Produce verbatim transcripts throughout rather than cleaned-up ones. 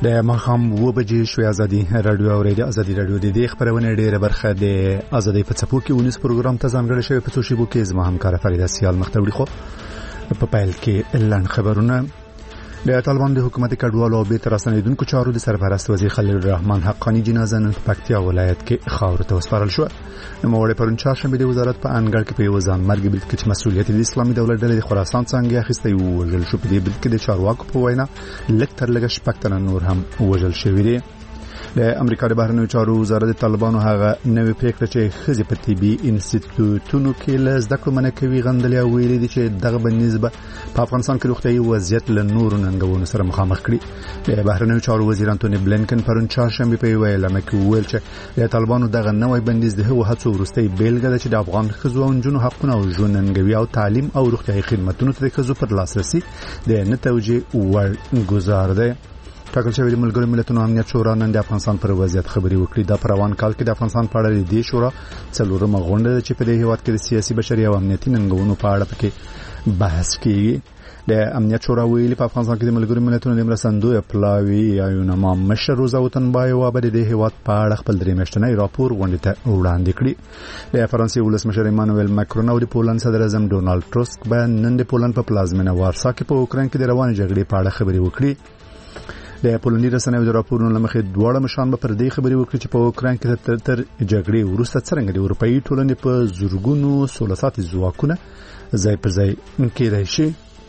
د ماښام اوه بجې شوې ازادي رادیو اورېدي. ازادي رادیو د دې خبرونه ډېره برخه د ازادي په څپو کې ونیس پروګرام ته ځانګړی شوی. په څو شیبو کې زما همکار فریده سیال مختوړي خو په پیل کې اعلان خبرونه. د طالبان د حکومت کډوالو او بیرته راستنېدونکو چارو د سرپرست وزیر خلیل الرحمن حقانی جنازه نن په پکتیا ولایت کې خاورو ته وسپارل شوه. نوموړی پرون چهارشنبه د وزارت په انګړ کې په یو ځانمرګي برید کې چې مسؤلیت د اسلامي دولت ډلې د خراسان څنګه اخیستی ووژل شو. په دې برید کې د چارواکو په وینا لږ تر لږه شپږ تنه نور هم وژل شوي دي. د امریکا د بهرنیو چارو وزارت د طالبانو هغه نوې پریکړه چې ښځې په طبي انسټیټیوټونو کې له زده کړو منع کوي غندلې او ویلي دي چې دغه بندیز به په افغانستان کې روغتیايي وضعیت له نورو ننګونو سره مخامخ کړي. د بهرنیو چارو وزیر انټونی بلینکن پرون چهارشنبه په یوه اعلامیه کې وویل چې د طالبانو دغه نوې بندیز د هغو هڅو وروستۍ بیلګه ده چې د افغان ښځو او نجونو حقونه او ژوند ننګوي او تعلیم او روغتیايي خدماتونو ته د ښځو پر لاسرسي د نه توجیه وړ ګزار دی. ټاکل شوی د ملګرو ملتونو امنیت شورا نن د افغانستان پر وضعیت خبري وکړي. د پروان کال کې د افغانستان په اړه د دې شورا څلورمه غونډه چې په دې هیواد کې د سیاسي بشري او امنیتي ننګونو په اړه پکې بحث کیږي. د امنیت شورا ویلي په افغانستان کې د ملګرو ملتونو د مرستندوی پلاوی یونما مشر روزا وطنبای او د دې هیواد په اړه خپل درې میاشتنی راپور غونډه ته وړاندې کړی. د فرانسې ولسمشر ایمانوئل ماکرون او د پولند صدر اعظم ډونالد ټرسک به نن د پولند په پلازمینه وارسا کې په اوکراین کې د روانې جګړې په اړه خبري وکړي. د پولندي رسنیو د راپورونو لمخې دواړه مشران به پر دې خبرې وکړي چې په اوکراین کې تر تر جګړې وروسته څرنګه د اروپאי ټولنې په زورګونو سولساتي ځواکونه ځای پر ځای کېدای شي.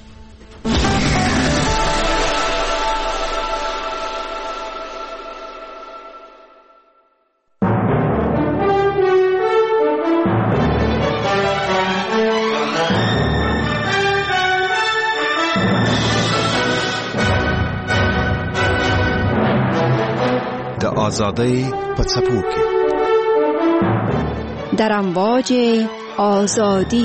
آزادی په څپو کې در امواج آزادی.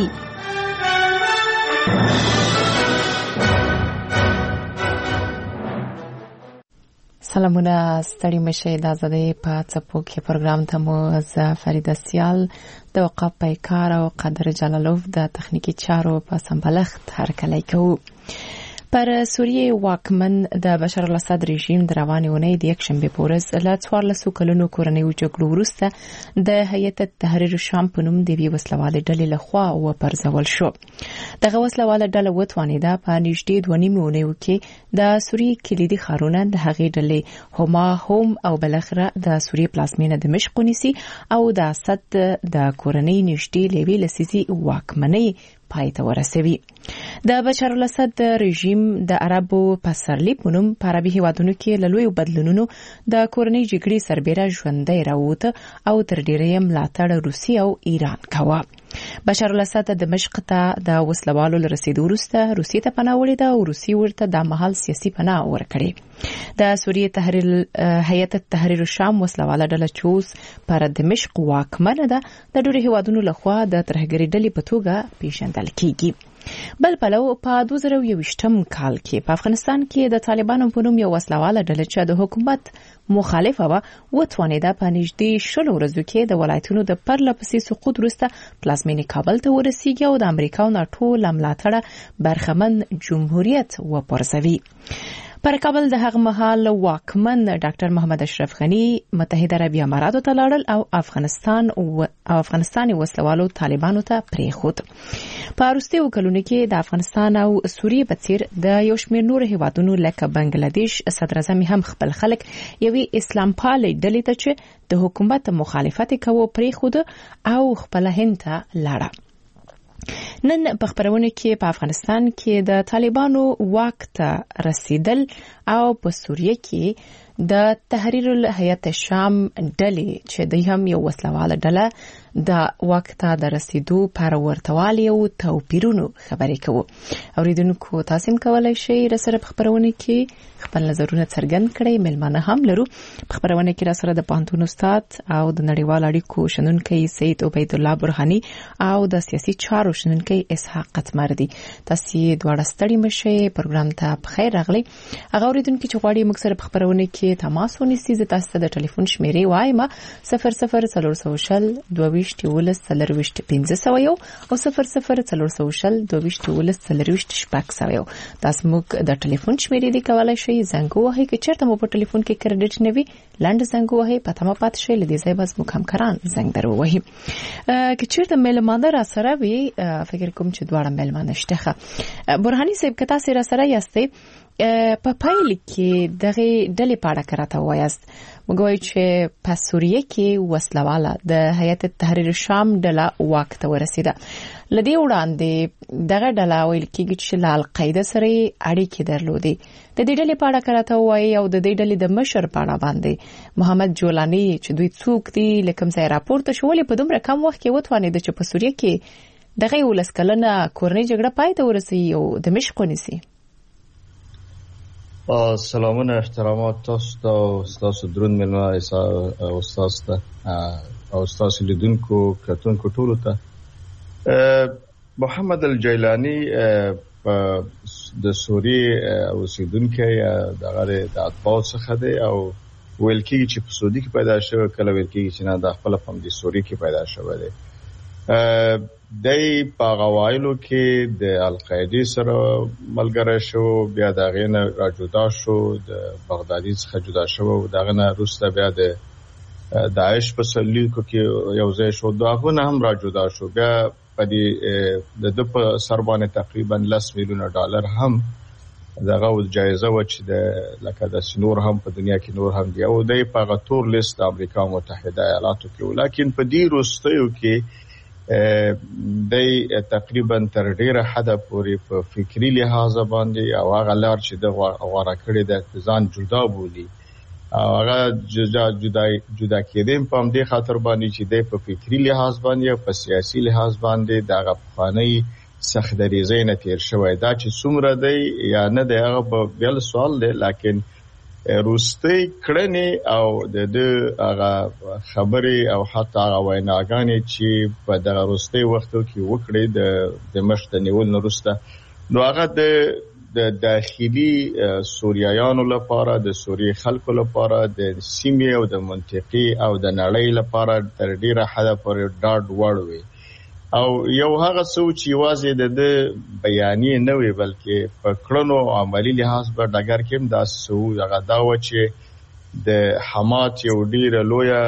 سلامونه ستړي مشه د آزادی په څپو کې پروګرام ته مو ز فریده سیال د وقف پیکار او قدر جلالوف د تخنیکی چارو په سمبلخت هرکلی کوو. پر سوریه واکمن د بشار الاسد رژیم د روانې اونۍ د یکشنبه په ورځ له څوارلسو کلونو کورنیو جګړو وروسته د هیئت تحریر شام په نوم د یوې وسلوالې ډلې لخوا وپرځول شو. دغه وسلواله ډله وتوانېده په نږدې دوه نیمو اونیو کې د سوریې کلیدي ښارونه د هغې ډلې هما هم او بالاخره د سوریې پلازمینه دمشق ونیسي او د اسد د کورنۍ نږدې لوی لسیزي واکمنۍ پای ته ورسوي. د بشار الاسد رژیم د عربو پسرلی په نوم په عربي هیوادونو کې له لویو بدلونونو د کورنۍ جګړې سربېره ژوندی راووته او تر ډیره یې ملاتړ روسیه او ایران کاوه. بشار الاسد دمشق ته د وسلوالو له رسیدو وروسته روسیې ته پناه وړې ده او روسیې ورته د مهال سیاسي پناه ورکړې. د سوریې تحریر هیئت تحریر شام وسلواله ډله چې اوس پر دمشق واکمنه ده د ډېرو هیوادونو لخوا د ترهګرۍ ډلې په توګه پیژندل کیږي. بل پلو په دوه زره یوویشتم کال کې په افغانستان کې د طالبانو په نوم یو وسلواله ډله چې د حکومت مخالفه وه وتوانېده په نږدې شلو ورځو کې د ولایتونو د پرله پسې سقوط وروسته پلازمینې کابل ته ورسیږي او د امریکا او ناټو له ملاتړه برخمن جمهوریت وپرځوي. پر کابل د هغه مهال واکمن ډاکټر محمد اشرف غنی متحده عربي اماراتو ته لاړل او افغانستان او افغانستاني وسلوالو طالبانو ته پریښود. په وروستیو کلونو کې د افغانستان او سوریې په څیر د یو شمېر نورو هیوادونو لکه بنگلادیش صدر اعظم هم خپل خلک یوې اسلام پالې ډلې ته چې د حکومت مخالفت کوي پریښود او خپل هند ته لاړه. نن په خبرونه کې په افغانستان کې د طالبانو واک ته رسیدل او په سوریه کې د تحریر الهیئت شام ډلې چې د هم یو وسلواله ډله د واک ته د رسیدو پر ورتوالي او توپیرونو خبرې کوو. اوریدونکو تاسو هم کولای شئ راسره په خبرونه کې خپل نظرونه څرګند کړئ. ملمانه هم لرو په خبرونه کې راسره د پانتون استاد او د نړیوال اړیکو شنونکي سید عبید الله برهانی او د سیاسي چارو شنونکي اسحاق قتمردي. تاسو دواړه ستړي مشه پروګرام ته په خیر راغلي. هغه اوریدونکو چې غواړي موږ سره په خبرونه کې تماس ونیسي زه تاسو ته د ټلیفون شمیرې وایم صفر صفر څلور سوه شل دوه ویشت یولس څلور ویشت پنځه سوه یو او صفر صفر څلور سوه شل دوه ویشت یولس څلور ویشت شپږ سوه یو. تاسو موږ د ټلیفون شمیرې دی کولای شئ زنګ ووهئ که چېرته مو په ټلیفون کې کریډټ نه وي لاندې زنګ ووهئ په تمه پاتې شئ له دې ځایه بس موږ همکاران زنګ در ووهي. که چېرته میلمانه را سره وي فکر کوم چې دواړه میلمانه شته. برهاني صاحب که تاسو را سره یاستئ په پایل کې دغه ډلې په اړه راته وایاست. موږ وایو چې په سوریه کې وسلواله د هیئت تحریر شام ډله واک ته ورسېده. له دې وړاندې دغه ډله ویل کېږي چې له القاعده سره اړیکې درلودې. د دې ډلې په اړه راته وایي او د دې ډلې د مشر په اړه باندې محمد جولانی چې دوی څوک دي له کوم ځای راپورته شو ولې په دومره کم وخت کې وتوانېده چې په سوریه کې دغه ولس کلنه کورنۍ جګړه پای ته ورسوي او دمشق ونیسي. سلامونه احترامات تاسو ته او تاسو درون ملما او تاسو ته او تاسو لیدونکو کتونکو ټولو ته. محمد الجیلانی د سوریې اوسیدونکی دغه د اتباع څخه دی او ویل کېږي چې په سعودي کې پیدا شوی، کله ویل کېږي چې نه د خپل په د سوریې کې پیدا شوی دی. د په غوایلو کې د القاعده سره ملګری شو، بیا د غینه را جدا شو، د بغدادي څخه جدا شو او دغه نه وروسته بیا د داعش په سلیقو کې یو ځای شو، دغه نه هم را جدا شو. بیا په دې د د په سربانه تقریبا لس میلیونه ډالر هم دغه جایزه و چې د لکه د سنور هم په دنیا کې نور هم دی او د په غتور لیست د امریکا متحده ایالاتو کې، لیکن په دې وروستیو کې د تقریبا تر ډیره حد پورې په فکری لحاظ باندې او هغه لار چې د غوړه کړی د ځان جدا بولی او هغه جدا جدا جدا کېدم په دې خاطر باندې چې د په فکری لحاظ باندې او په سیاسي لحاظ باندې دغه فانی سخت دریزه نه تیر شوی. دا چې څومره دی یا نه دی هغه په بل سوال دی، لیکن روستي کړنې او د هغه خبرې او حتی هغه ویناګانې چې په دغه روستي وختو کې وکړې د د مشت نیول نورسته نو هغه د د داخلي سوریایانو لپاره، د سوریې خلکو لپاره، د سیمې او د منطقې او د نړۍ لپاره تر ډیره حد پورې ډاډ وړ وي او یو هغه څه چې یوازې د بیانې نه وي بلکې په کړنو او عملی لحاظ په ډګر کې هم داسې څه هغه دا و چې د حمات یو ډیره لویه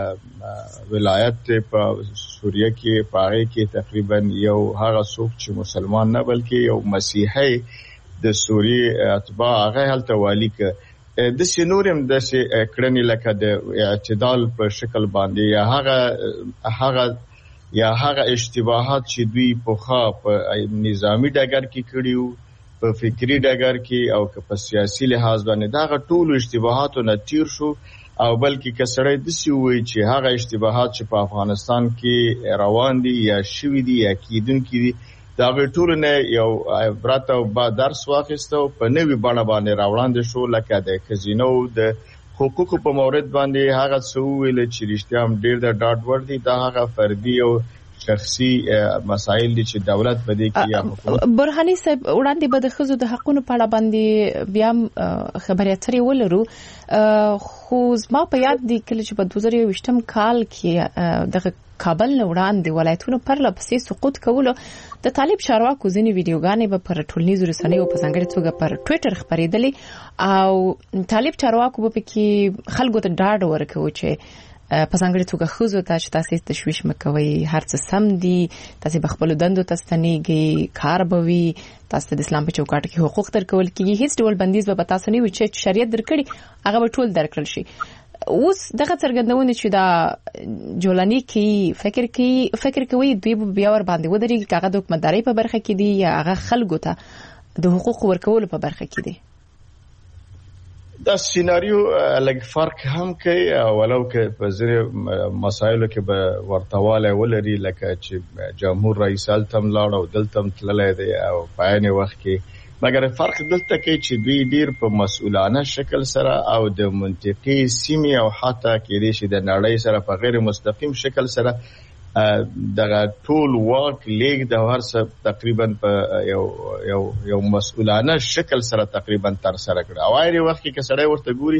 ولایت په سوریه کې په هغې کې تقریبا یو هغه څوک چې مسلمان نه بلکې یو مسیحي د سوریې اتباع هغه هلته والي که داسې نور هم داسې کړنې لکه د اعتدال په شکل باندې یا هغه هغه یا هغه اشتباهات چې دوی پوخا په نظامی ډګر کې کړي وو، په فکری ډګر کې او په سیاسي لحاظ باندې دا ټول اشتباهات نه تیر شو او بلکې کسړې دسی وي چې هغه اشتباهات چې په افغانستان کې روان دي یا شوي دي یا کیدونکي دي دا ټول نه یو عبرت او با درس واخیستو په نوې بڼه باندې راوړاندې شو، لکه د کزینو د حقوقو په مورد باندې هغه څه ویل چې رښتیا هم ډېر د ډاډ وړ دي. دا هغه فردي او شخصي مسایل دي چې دولت بده کې یا حکومت. برهاني صاحب وړاندې به د ښځو د حقوقو په اړه باندې بیا خبرې اترې ولرو، خو زما په یاد دي کله چې په دوه زره یوویشتم کال کې دغه کابل نه وړاندې ولایتونو پرله پسې سقوط کولو د طالب چارواکو ځینې ویډیوګانې به پر ټولنیزو رسنیو په ځانګړې توګه پر ټویټر خپرېدلې او طالب چارواکو به پکې خلکو ته ډاډ ورکوي چې په ځانګړې توګه ښځو ته چې تاسې تشویش مه کوئ، هر څه سم دي، تاسې به خپلو دندو ته ستنېږئ، کار به وي، تاسو ته د اسلام په چوکاټ کې حقوق درکول کېږي، هیڅ ډول بندیز به په تاسو نه وي چې شریعت درکړي هغه به ټول درکړل شي. اوس دغه څرګندونه چې دا جولانی کوي فکر کوي فکر کوي دوی بیا ور باندې ودرېږي که هغه د حکومتدارۍ په برخه کې دي یا هغه خلکو ته د حقوق ورکولو په برخه کې دي. دا سیناریو لږ فرق هم کوي ولو که په ځینې مسایلو کې به ورتهوالی ولري، لکه چې جمهور رئیس هلته هم لاړ او دلته هم تللی دی او په عین وخت کې مګر فرق دلته کوي چې دوی ډیر په مسؤلانه شکل سره او د منطقي سیمې او حتی کېدای شي د نړۍ سره په غیر مستقیم شکل سره دغه ټول واک لیک د هرڅه تقریبا په یو یو یو مسؤلانه شکل سره تقریبا تر سره کړ. او هغه وخت کې کسړی ورته ګوري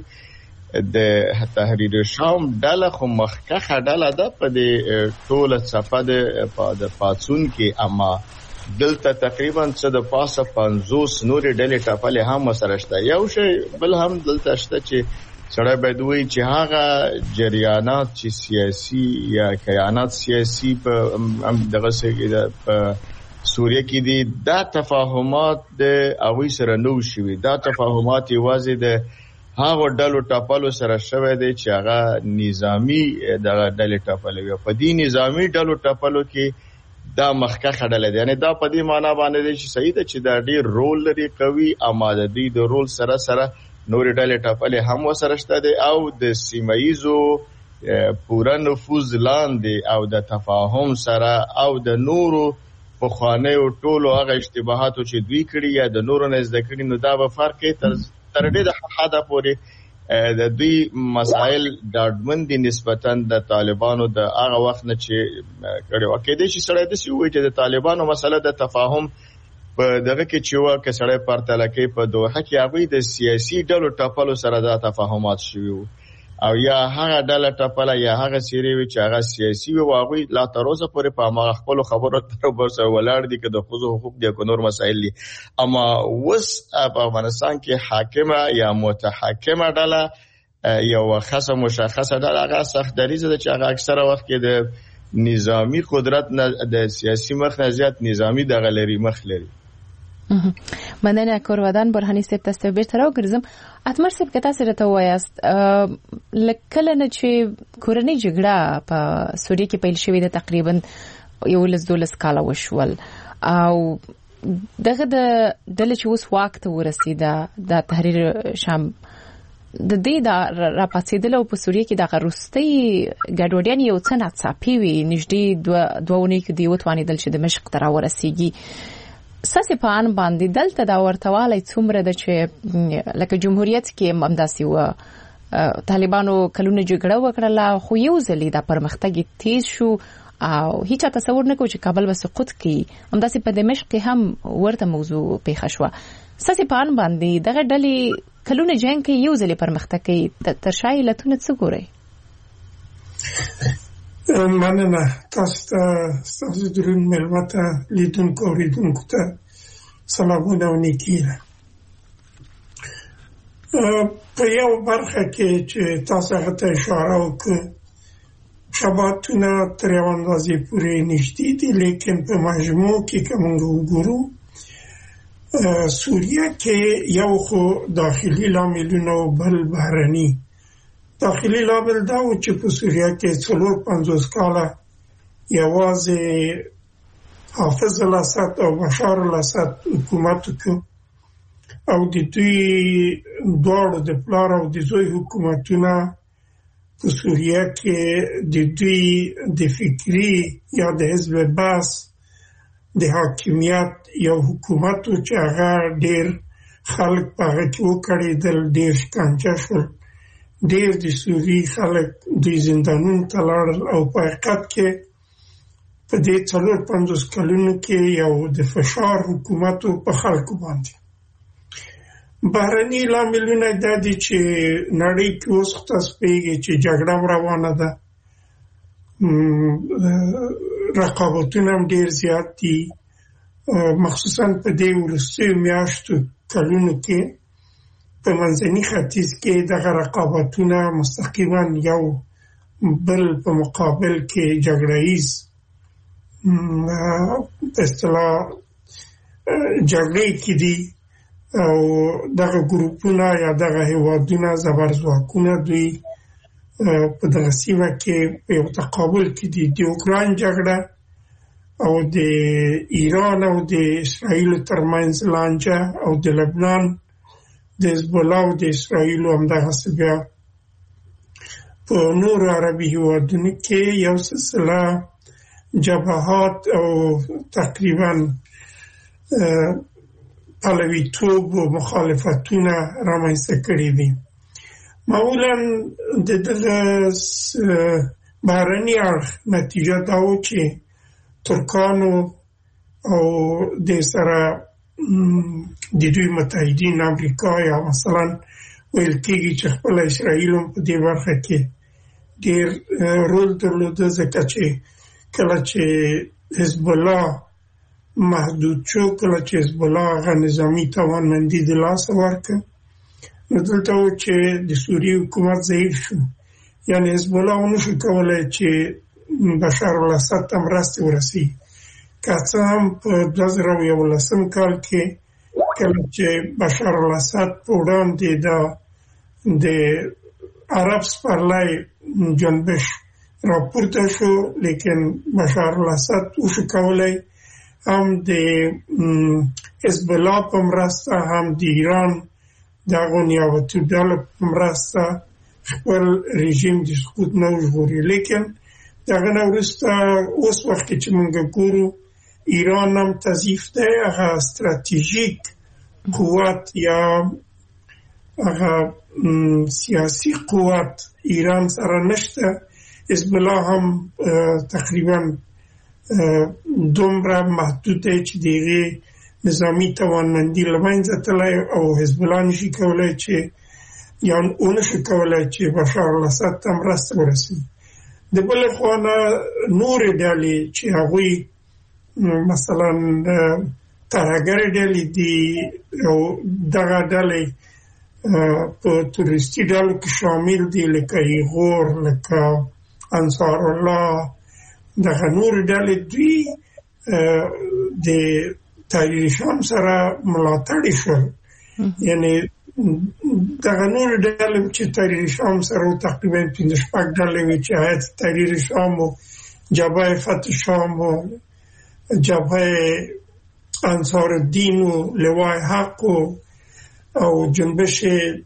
د تحریر شام ډله خو مخکخه ډله ده په دې ټوله صفه د پاتسون کې، اما دلته تقریبا څه د پاسه پنځوس نورې ډلې ټاپلې هم سره شته. یو شی بل هم دلته شته چې سړی باید وایي چې هغه جریانات چې سیاسي یا کیانات سیاسي په دغه په سوریه کې دي، دا تفاهمات د هغوی سره نو شوي. دا تفاهمات یوازې د هغو ډلو ټاپلو سره شوی دی چې هغه نظامي دغه ډلې ټاپلې وي. په دې نظامي ډلو ټاپلو کې دا مخکخه ډله ده. یعنې دا په دې معنا باندې دی چې صحیح ده چې دا ډېر رول لري قوي، اما د دوی د رول سره سره نورې ډلې ټاپلې هم ورسره شته دی، او د سیمه ییزو پوره نفوذ لاندې او د تفاهم سره او د نورو پخوانیو ټولو هغه اشتباهاتو چې دوی کړي یا د نورو نه زده کړي، نو دا به فرق کوي تر ډېره حده پورې د دوی مسایل ډاډمن دي نسبتا د طالبانو د هغه وخت نه چې کړي وو. کېدای شي سړی داسې ووایي چې د طالبانو مسله د تفاهم په دغه کې چې وه، که سړی پرتله کوي په دوحه کې هغوی د سیاسي ډلو ټاپلو سره دا تفاهمات شوي وو، او یا هغه ډله ټاپله یا هغه څیرې وي چې هغه سیاسي وي، او هغوی لا تر اوسه پورې په هماغه خپلو خبرو ورسره ولاړ دي، که د ښځو حقوق دي که نور مسایل دي. اما اوس په افغانستان کې حاکمه یا متحکمه ډله یو خاصه مشخصه ډله هغه سخت دریځه ده چې هغه اکثره وخت کې د نظامی قدرت نه د سیاسي مخ نه زیات نظامی دغه لري مخ لري. مننه کورودان برهانی صاحب، تاسو بیرته راوګرځم. اتمر صاحب که تاسو راته وایاست لکه نه چې کورنۍ جګړه په سوریه کې پیل شوې ده، تقریبا یولس دولس کاله وشول، او دغه د ډلې چې اوس واک ته ورسېده د تحریر شام د دې د راپاڅېدل او په سوریه کې دغه وروستۍ ګډوډیان یو څه ناڅاپي وي، نږدې دوه اونۍ کې دوی وتوانېدل چې دمشق ته راورسېږي. ستاسې په اند باندې دلته دا ورتهوالی څومره ده چې لکه جمهوریت کې هم همداسې وه، طالبانو کلونه جګړه وکړله خو یو ځلې دا پرمختګ یې تیز شو او هیچا تصور نه کوي چې کابل به سقوط کړي. همداسې په دمشق کې هم ورته موضوع پیښه شوه. ستاسې په اند باندې دغه ډلې کلونه جنګ کوي، یو ځلې پرمختګ کوي، تر شا علتونه څه ګورئ؟ مننه. تاسو ته ستاسو درون مېلمه ته لیدونکو اورېدونکو ته سلامونه او نیکي ده. په یو برخه کې چې تاسو هغه ته اشاره وکړه، شباهتونه تر یو اندازې پورې نږدې دي، لیکن په مجموع کې که موږ وګورو سوریه کې یو خو داخلي لاملونه او بل بهرني. داخلي لامل دا و چې په سوریه کې څلور پنځوس کاله یوازې حافظ الاسد او بشار الاسد حکومت وکړ، او د دوی دواړو د پلار او د زوی حکومتونه په سوریه کې د دوی د فکري یا د حزب بعث د حاکمیت یو حکومت و چې هغه ډېر خلک په هغه کې وکړېدل، ډېر شکنجه شول، ډېر د سوریې خلک دوی زندانونو ته لاړل، او په حقیقت کې په دې څلور پنځوس کلونو کې یو د فشار حکومت په خلکو باندې. بهرني لاملونه دا دي چې نړۍ کې اوس تاسو پوهېږئ چې جګړه روانه ده، رقابتونه هم ډېر زیات دي، مخصوصا په دې وروستیو میاشتو کلونو کې په منځني ختیځ کې دغه رقابتونه مستقیما یو بل په مقابل کې جګړه ییز په اصطلاح جګړې کې دي، او دغه ګروپونه یا دغه هیوادونه زبرځواکونه دوی په دغه سیمه کې په یو تقابل کې دي. د اوکراین جګړه او د ایران او د اسرائیل ترمنځ لانجه او د لبنان د حزب الله او د اسرائیل همدغسې بیا په نورو عربي هیوادونو کې یو سلسله جبهات او تقریبا پلویتوب و مخالفتونه رامنځته کړي دي. معمولا د دغه بهرني اړخ نتیجه دا و چې ترکانو او د سره د دوی متحدین امریکا یا مثلا ویل کېږي چې خپل اسرائیل هم په دې برخه کې ډېر رول درلوده، ځکه چې کله چې حزب الله محدود شو، کله چې حزب الله هغه نظامي توانمندي د لاسه ورکړه، نو دلته و چې د سوریې حکومت ضعیف شو. یعنې حزب الله ونشو کولی چې بشار الاسد ته مرستې ورسوي. که څه هم په دوه زره یولسم کال کې کله چې بشار الاسد په وړاندې د عرب سپرلی جنبش راپورته شو، لیکن بشار الاسد وشو کولی هم د حزب الله په مرسته هم د ایران د هغو نیابتي ډلو په مرسته خپل رژیم د سقوط نه وژغوري. لیکن د هغه نه وروسته اوس وخت کې چې موږ ګورو ایران هم تضعیف دی، هغه ستراتیژیک قوت یا هغه سیاسي قوت ایران سره نشته. حزب الله هم تقریبا دومره محدود دی چې د هغې نظامي توانمندي له منځه تللی او حزب الله نشي کولی چې یا ونشي کولی چې بشار الاسد ته مرسته ورسوي. د بلې خوا نه نورې ډلې چې هغوی مثلا ترهګرې ډلې دي او دغه ډلې په تروریستي ډلو کې شامل دي، لکه ایغور، لکه انصار الله، دغه نورې ډلې دوی د تحریر شام سره ملاتړي شول. یعنې دغه نورې ډلې چې تحریر شام سره تقریبا پنځه شپږ ډلې وې چې هیئت تحریر شام و جبهه فتح شام و جبهه انصار الدین و لوای حق و او جنبش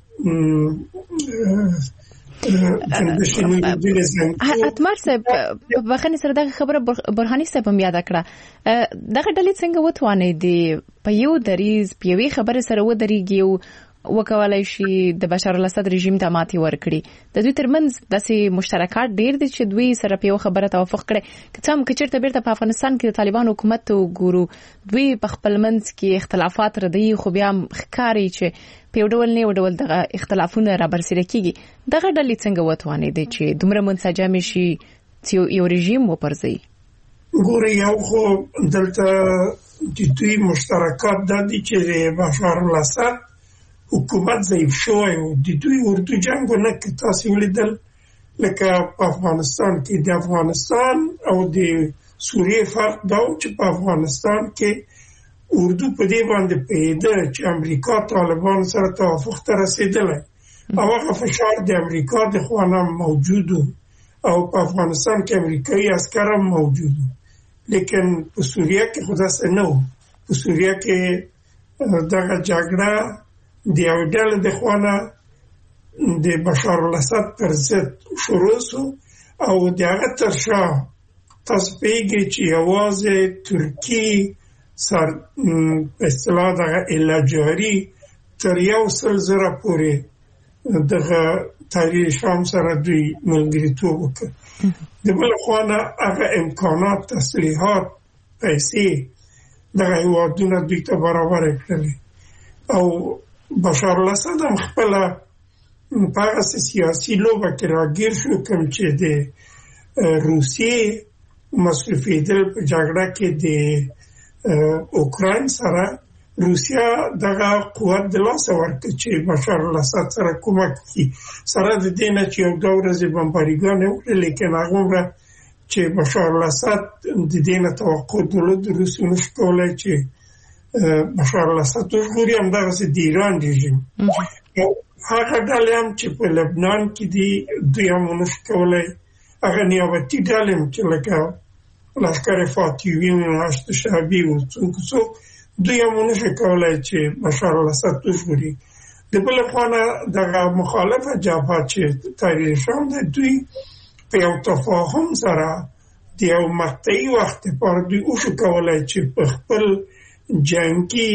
جنبش نوردین زنگو. اتمر صاحب بخنی سره دغه خبره برهانی صاحب هم یاد کړه، دغه ډلې څنګه وتوانېدې په یو دریز په یوې خبره سره ودرېږي او وکولای شي د بشار الاسد رژیم ته ماتې ورکړي؟ د دوی ترمنځ داسې مشترکات ډېر دي چې دوی سره په یو خبره توافق کړي. که څه هم که چېرته بیرته په افغانستان کې د طالبان حکومت ته وګورو، دوی په خپل منځ کې اختلافات ردوي، خو بیا هم ښکاري چې په یو ډول نه یو ډول دغه اختلافونه رابرسېره کېږي. دغه ډلې څنګه وتوانېدې چې دومره منسجمې شي چې یو رژیم وپرځوي؟ ګورې، یو خو دلته د دوی مشترکات دا دي چې د بشار الاسد حکومت ضعیف شوی و. د دوی اردو جنګونه که تاسې ولیدل، لکه په افغانستان کې د افغانستان او د سوریې فرق دا و چې په افغانستان کې اردو په دې باندې پوهېده چې امریکا طالبان سره توافق ته رسېدلی او هغه فشار د امریکا د خوا نه موجود و او په افغانستان کې امریکایي عسکر هم موجود و. لیکن په سوریه کې خو داسې نه و. په سوریه کې دغه جګړه د یو ډلې د خوا نه د بشار الاسد پر ضد شروع شو او د هغه تر شا تاسو پوهېږئ چې یوازې ترکي سر په اصطلاح دغه الاجاري تر یو سل زره پورې دغه تحریر شام سره دوی ملګرتوب وکړ. د بل خوا نه هغه امکانات، تسلیحات، پیسې دغه هېوادونه دوی ته برابر کړلې او بشار الاسد هم خپله په هغسې سیاسي لوبه کې راګیر شو کوم چې د روسیې مصرفېدل په جګړه کې د اوکراین سره. روسیا دغه قوت د لاسه ورکړ چې بشار الاسد سره کومک وکړي، سره د دې نه چې یو دوه ورځې بمباريګانې وکړې، لیکن هغومره چې بشار الاسد د دې نه توقع درلود د روسیې نشو کولی چې بشار الاسد وژغوري. همدغسې د ایران رژیم هغه ډلې هم چې په لبنان کې دي دوی هم ونشو کولی، هغه نیابتي ډلې هم چې لکه لشکر فاتحین، هشت شعبي و څوک څوک دوی هم ونشو کولی چې بشار الاسد وژغوري. د بلې خوا نه دغه مخالفه جبهه چې تحریر شام دی، دوی په یو تفاهم سره د یو مقطعي وخت لپاره دوی وشو کولی چې په خپل جنگي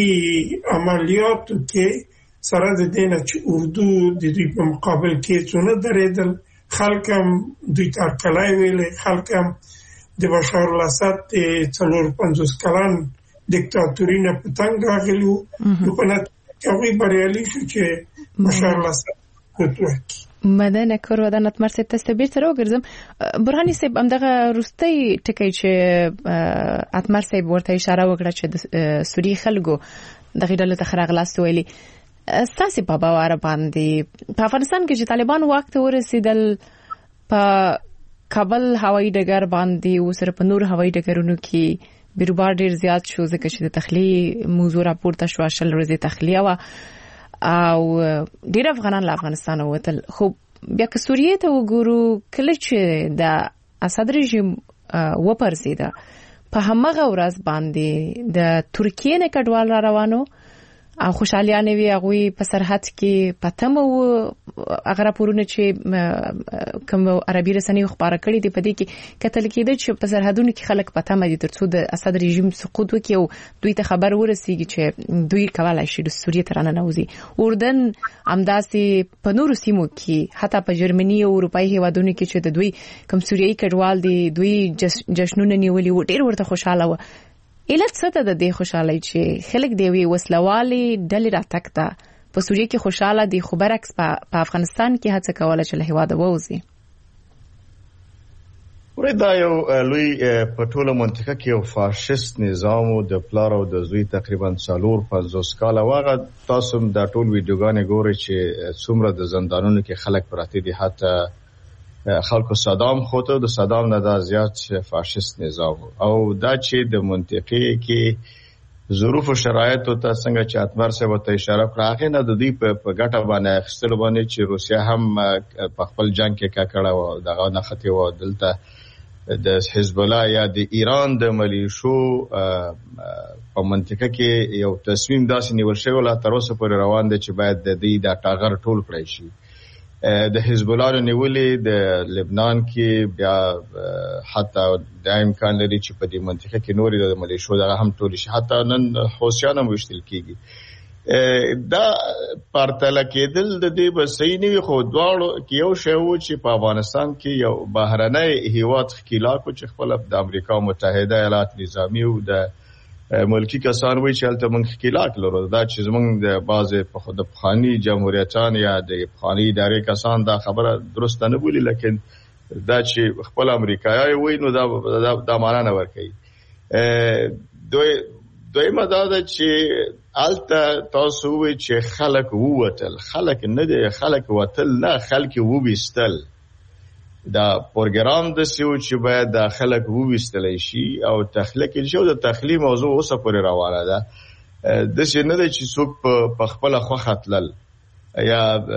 عملیاتو کې سره د دې نه چې اردو د دوی په مقابل کې څونه درېدل، خلک هم دوی ترکلی ویلې، خلک هم د بشار الاسد د څلور پنځوس کلن دیکتاتوري نه په تنګ راغلي وو، نو په نتیجه کې هغوی بریالي شو چې بشار الاسد سقوط وکړي. مدنه کور ودان اتمر صاحب تاسو بیرته راوګرځم. برهاني صاحب همدغه وروستۍ ټکی چې اتمر صاحب ورته اشاره وکړه چې د سوریې خلکو دغه ډله ته راغلاست ویلي، ستاسو په باور باندې په افغانستان کې چې طالبان واک ته ورسېدل په کابل هوایي ډګر باندې او سره په نور هوایي ډګرونو کې بیروبار ډیر زیات شو، ځکه چې د تخلیه موضوع راپورته شو، شل ورځې تخلیه و او ډیر افغانان له افغانستان ووتل. خو بیا که سوریې ته وګورو، کله چې د اسد رژیم وپرځېده په همغه ورځ باندې د ترکیې نه کډوال را روانو او خوشالیانه وی هغوی په سرحد کې پتم او هغه راپورونه چې کوم عربي رسنیو خبره کړې دي په دې کې کتل کېده چې په سرحدونو کې خلک پتم دي ترڅو د اسد رژیم سقوط وکړي او دوی ته خبر ورسیږي چې دوی کولای شي د سوریې تر نه نوځي. اردن همداسې په نورو سیمو کې حتی په جرمني او اروپאי هیوادونو کې چې د دوی کوم سوریایي کډوال دي دوی جشنونه نیولي و، ډیر ورته خوشاله و. علت څه ده د دې خوشالۍ چې خلک دی وی وسلوالي ډلې راتکته په سوریه کې خوشاله دي، خو برعکس په افغانستان کې هڅه کوله چې له هیواده ووځي؟ وردا یو لوی په ټوله منطقه کې یو فاشیست نظام او د پلار او د زوی تقریبا څلور پنځوس کاله واغه. تاسو د ټول ویډیوګانې ګورئ چې څومره د زندانونو کې خلک پراته دي، حتی خلکو صدام خوته د صدام نه دا زیات فاشیست نظام او دا چې د منطقې کې ظروف او شرایط ته څنګه چې اتمر صاحب ته اشاره کړه، هغه نه د دوی په ګټه باندې اخیستل باندې چې روسیا هم په خپل جنگ کې کاکړه و دغه نه ختی و دلته د حزب الله یا د ایران د ملیشو په منطقه کې یو تصمیم داسې نیول شوی لا تر اوسه پورې روان دی چې باید د دې د ټاغر ټول کړی شي. د حزب الله نیولې د لبنان کې بیا حتی د امکان لري چې په دې منطقه کې نورې د ملیشو دغه هم ټول شي، حتی نن حوثیان هم وشتل کیږي. دا پرتله کېدل د دې به صحیح نه وي، خو دواړو کې یو شی و چې په افغانستان کې یو بهرنی هیواد ښکیلاک و چې خپل د امریکا متحده ایالات نظامي او د ملکی کسان وی چې هلته موږ ښکیلاک لرو. دا چې زموږ د بعضې د پخواني جمهوریتان یا د پخواني ادارې کسان دا خبره درسته نه بولي، لیکن دا چې خپل امریکایي وی نو دا دا معنا نه ورکوي. دویمه دا ده چې هلته تاسو وی چې خلک ووتل، خلک نه دی خلک وتل نه، خلک وویستل. دا پروګرام د سیو چې باید د خلک وویستل شي او تخلیق شي او د تخلیق موضوع اوسه پورې روانه ده. د څه نه ده چې څوک په خپل خوخه تلل یا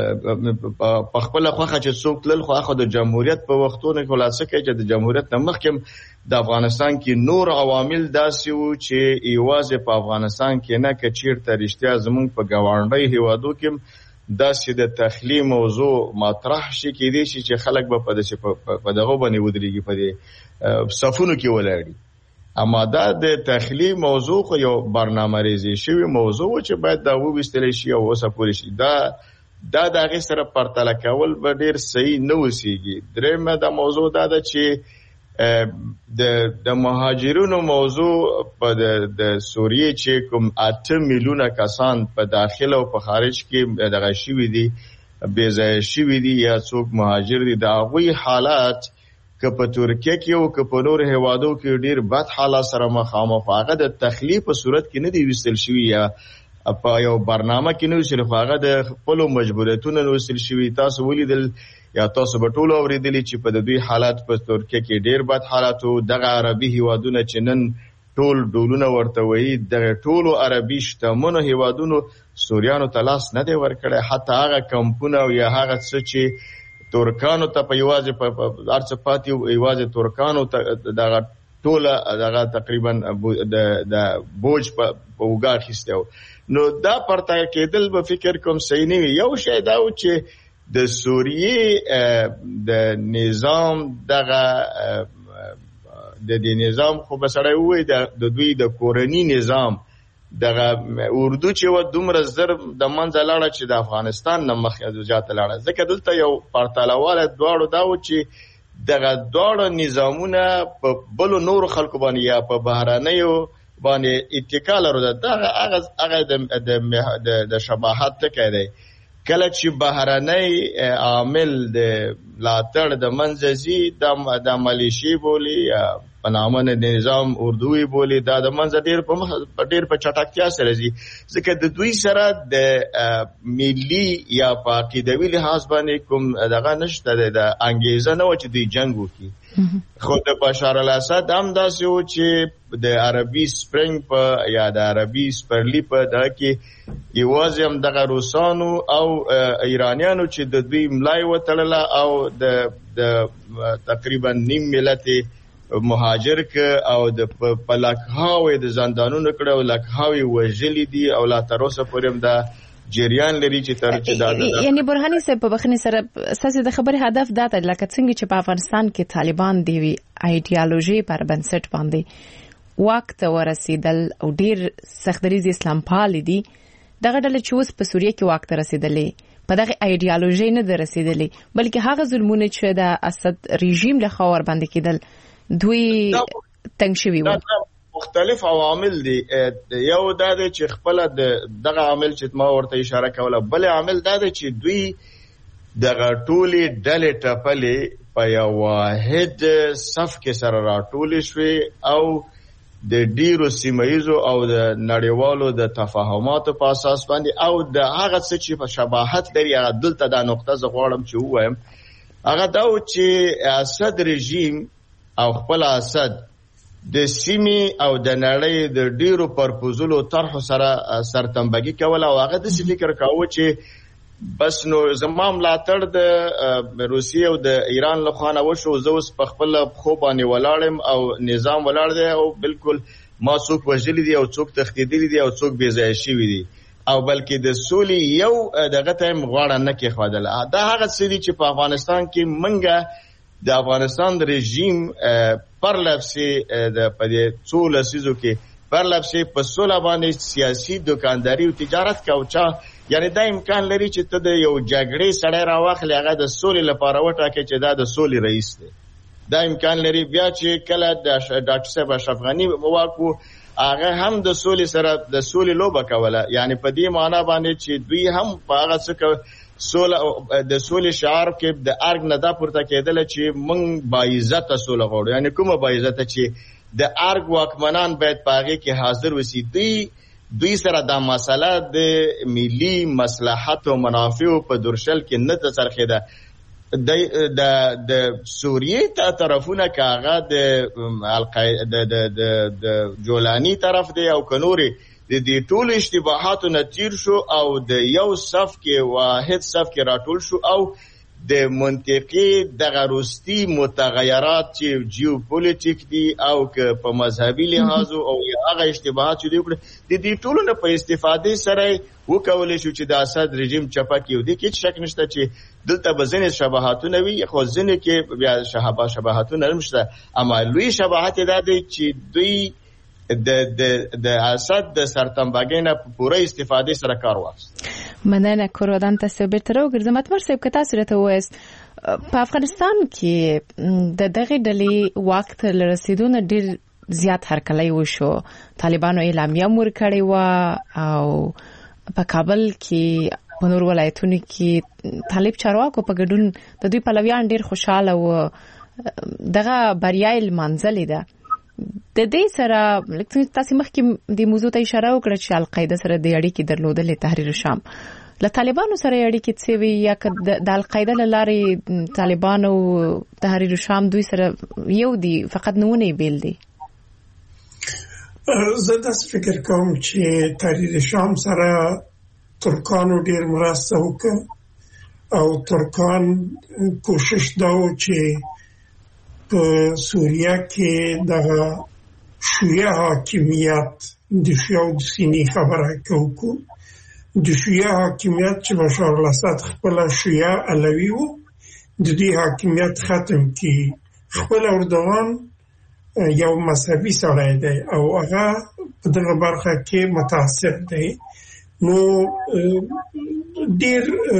په خپل خوخه چې څوک تلل، خو هغه د جمهوریت په وختونو کې ولاڅ کې چې د جمهوریت نه مخکې د افغانستان کې نور عوامل داسې وو چې ایوازې په افغانستان کې نه کچیرته رښتیا زمونږ په ګاونډي هیوادو کې داسې د تخلیه موضوع مطرح شي کېدی شي چې خلک به په داسې په دغه باندې ودرېږي، په دې صفونو کې ولاړي. اما دا د تخلیه موضوع خو یو برنامه ریزي شوی موضوع چې باید دا وویستل شي او اوسه پورې شي. دا دا د هغې سره پرتله کول به ډېر صحیح نه اوسېږي. درېیمه دا موضوع دا ده چې د د مهاجرینو موضوع په د سوریې چې کوم اته میلیونه کسان په داخل او په خارج کې دغه شوي دي، بې ځایه شوي دي یا څوک مهاجر دي، د هغوی حالات که په ترکیه کې او که په نور هیوادو کې ډېر بد حالات سره مخامخ، هغه د تخلیه په صورت کې نه دي ویستل شوي یا په یو برنامه کې نه ویستل، خو هغه د خپلو مجبوریتونو نه ویستل شوي. تاسو ولیدل یا تاسو به ټول اوریدلی چې په د دوی حالات په ترکیه کې ډېر بد حالات او دغه عربي هیوادونه چې نن ټول ډولونه ورته وایي، دغه ټولو عربي شتمنو هیوادونو سوریانو ته لاس نه دی ورکړی. حتی هغه کمپونه او یا هغه څه چې ترکانو ته په یوازې په هر څه پاتې یوازې ترکانو ته دغه ټوله دغه تقریبا د بوج په اوږه اخیستی و. نو دا پرتله کېدل به فکر کوم صحیح نه وي. یو شی دا و چې د سوریې د نظام دغه د دې نظام خو به سړی ووایي د دوی د کورني نظام دغه اردو چې و دومره زر د منځه لاړه چې د افغانستان نه مخې جاته لاړه. ځکه دلته یو پرتالواله دواړو دا و چې دغه دواړه نظامونه په بلو نورو خلکو باندې یا په بهرنیو باندې اتکا لرو. دغه هغه د د شباهت ټکی دی. کله چې بهرنی عامل د لاتړ د منځزي د مالیشي بولی یا په نامه د نظام اردوی بولی دا د منځ ډیر په ډیر په چټکتیا سره ځي. ځکه د دوی سره د ملي یا په عقیدوي لحاظ باندې کوم دغه نشته د انګیزه نه و چې دوی جنګ وکړي. خو د بشار الاسد هم داسې و چې د عربي سپرینګ په یا د عربي سپرلی په دغه کې یوازې هم دغه روسانو او ایرانیانو چې د دوی ملای وتړله او د د تقریبا نیم ملت مهاجر ک او د پلاکهاوی د زندانونو کړه او لکهاوی وژلی دي او لا تر اوسه پورې هم دا جریان لري چې تر چې دا یعنی برهانی صاحب په بخنه سره اساس د خبرې هدف دا ته لکه څنګه چې په افغانستان کې طالبان دی ایډیالوژي پر بنسټ باندې وخت ورسېدل او ډیر سختریز اسلام پال دي دغه ډله چې اوس په سوریه کې وخت رسیدلې په دغه ایډیالوژي نه درسیدلې بلکې هغه ظلمونه چې د اسد رژیم له خوا ور باندې کېدل دوی تنګ شوي وو. مختلف عوامل دي. یو دا دی چې خپل دغه عامل چې ما ورته اشاره کوله، بل عامل دا دی چې دوی دغه ټولې ډلې ټپلې په یو واحد صف کې سره راټولې شوې او د ډیرو سیمایزو او د نړیوالو د تفاهماتو په اساس باندې او د هغه څه چې په شباهت لري. هغه دلته دا نقطه زه غواړم چې ووایم، هغه دا و چې اسد رژیم او خپل اسد د سیمې او د نړۍ د ډیرو پرپوزلو طرحو سره سرتنبګي کوله او هغه د فکر کاوه چې بس نو زما ملاتړ د روسیې او د ایران له خوا نه وشو، زه اوس په خپل خو باندې ولاړم او نظام ولاړ دی او بالکل ما څوک وژلي دي او څوک تښتېدلي دي او څوک بې ځایه شوي دي او بلکې د سولې یو دغه ته هم غاړه نه کېښودله. دا هغه څه دي چې په افغانستان کې منګه د افغانستان د رژیم پر لپسې د په دې څو لسیزو کې پر لپسې په سوله باندې سیاسي دوکانداري او تجارت کوچا، یعنی دا امکان لري چې ته د یو جګړې سړی راواخلې هغه د سولې لپاره وټاکې چې دا د سولې رئیس دی. دا امکان لري. بیا چې کله د ډاکټر صاحب اشرف غني واک و هغه هم د سولې سره د سولې لوبه کوله، یعنی په دې معنا باندې چې دوی هم په هغه څه سوله د سولې شعار کې د ارګ نه دا پورته کېدل چې موږ باعزته سوله غواړو، یعنی کومه باعزته چې د ارګ واکمنان باید په هغه کې حاضر وسی. دوی دوی سره دا مسله د ملي مصلحت او منافع په درشل کې نه څرخېده. د د سوریې ته طرفونه کاغه د القاعده د د جولانی طرف دی او کنوري د دې ټول اشتباهاتو نتیر شو او د یو صف کې واحد صف کې راټول شو او د منطقي دغه روستي متغیرات چې جیوپولیټیک دي او که په مذهبي لحاظ او هغه اشتباهات چې دی کړ د دې ټولو نه په استفادې سره وکولای شو چې د اسد رژیم چپک یو دي. هیڅ شک نشته چې دلته به ځینې شباهتونه وي، خو ځینې کې بیا شباهت شباهتونه نشته. اما لوی شباهت دا دی چې دوی د د د اسد د سرتنبګۍ نه پوره استفادې سره کار واخیست. مننه کورودان تاسو به تر وګرځم. متمر صاحب که تاسو راته وایست په افغانستان کې د دغه ډلې وخت لرسیدونه ډیر زیات هرکلی وشو، طالبانو اعلامیه مور کړې و او په کابل کې په نور ولایتونو کې طالب چارواکو په ګډون د دوی پلویان ډیر خوشاله و. دغه بریای منځلې ده. د دې سره لکه تاسو مخکې د موضوع ته اشاره وکړه چې القاعده سره د اړیکې درلودلې تحریر شام له طالبانو سره اړیکې څه وي یا د القاعده لارې طالبان او تحریر شام دوی سره یو دي فقط نمونه بیل دي؟ زه داسې فکر کوم چې تحریر شام سره ترکانو ډیر مرسته وکړه او ترکان کوشش دا و چې په سوریه کې د شیعه حاکمیت د شیعه د سینی خبره کوو. د شیعه حاکمیت چې بشار الاسد خپل شیعه علوي وو د دې حاکمیت ختم کی. خپل اردوغان یو مذهبي سړی دی او هغه په دغه برخه کې متاثر دی. نو ډیر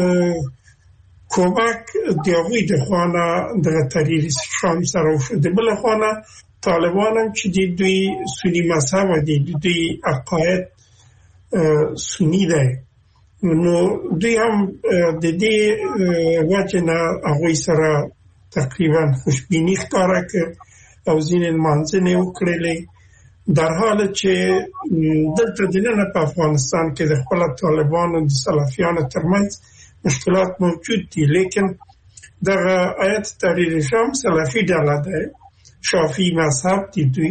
کومک د هغوی د خوانه دغه تحریر شام سره وشو. د بل خوانه طالبان هم چې دوی سنی مذهب دي، دوی عقاید سنی دی، نو دوی هم د دې وجه نه هغوی سره تقریبا خوشبیني ښکاره کړ او ځینې لمانځنې وکړلې، در حال چې دلته دننه په افغانستان کې د خپل طالبانو د سلفیانو ترمنځ مشکلات موجود دي. لیکن دغه آیت تحریر شام سلفي ډله ده، شافعي مذهب دي دوی،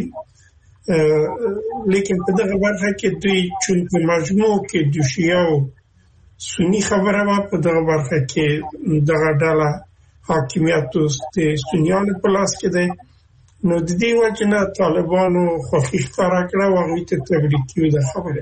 لیکن په دغه برخه کې دوی چون په مجموع کې د شیعه او سنی خبره وه، په دغه برخه کې دغه ډله حاکمیت د سنیانو په لاس کې دی. نو د دې وجه نه طالبانو خوښي ښکاره کړه او هغوی ته تبریکي د خبرې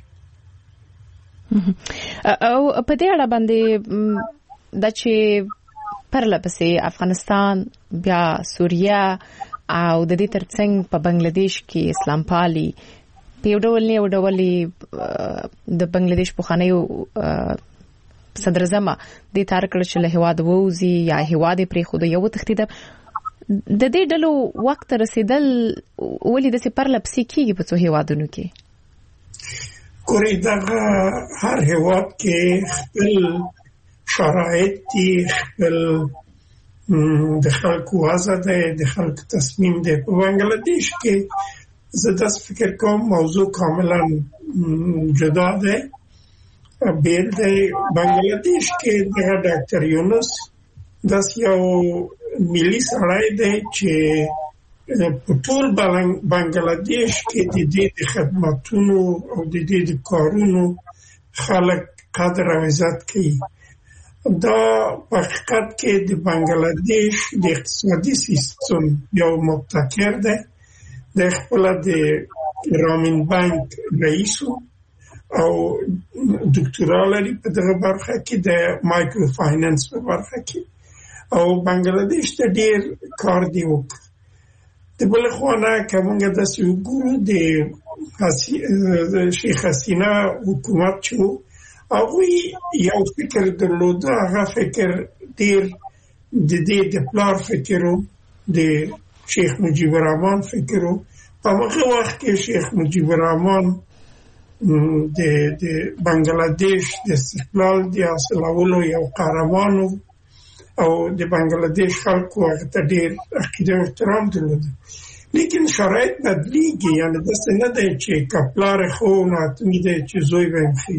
او په دې اړه باندې دا چې پرله پسې افغانستان بیا سوریه او د دې ترڅنګ په بنگلاديش کې اسلام پالي په یو ډول نه یو ډول د بنگلاديش پخوانیو صدر زما د تار کړ چې له هواد ووزي یا هواد پرې خو د یو تختید د دې ډلو وخت رسیدل ولې د سپر لپسې کیږي په څو هوادونو کې؟ کورې دغه هر هواد کې خپل شرایط دي، خپل د خلکو وضع ده، د خلکو تصمیم ده. په بنگلاديش کې زه داسې فکر کوم موضوع کاملا جدا ده. بیل ده بنگلاديش کې دغه ډاکټر یونس داس یو ملي سړی دی چې په ټول بنگلاديش کې د دې د خدماتونو او د دې د کارونو خلک قدر او عزت کوي. دا په حقیقت کې د بنگلاديش د اقتصادي سیستم یو مبتکر دی. د خپل د رامین بانک رئیس او دکتورا لري په دغه برخه کې د مایکرو فاینانس په برخه کې، او بنگلاديش ته ډیر کار دی وکړ. د بل خوانه کومه د سیوګورو د شیخ حسینا حکومت چې هغه یو فکر درلود، هغه فکر ډیر د دې د پلار فکرو د شیخ مجیب الرحمن فکرو. په هغه وخت کې شیخ مجیب الرحمن د د بنگلاديش د استقلال د حاصلولو یو قهرمانو او د بنگلاديش خلکو هغه ته ډیر عقیده او احترام درلود. لیکن شرایط بدلیږي، یعنی داسې نه دی چې کپلار خو نه اتمی دی چې زوی به مخي.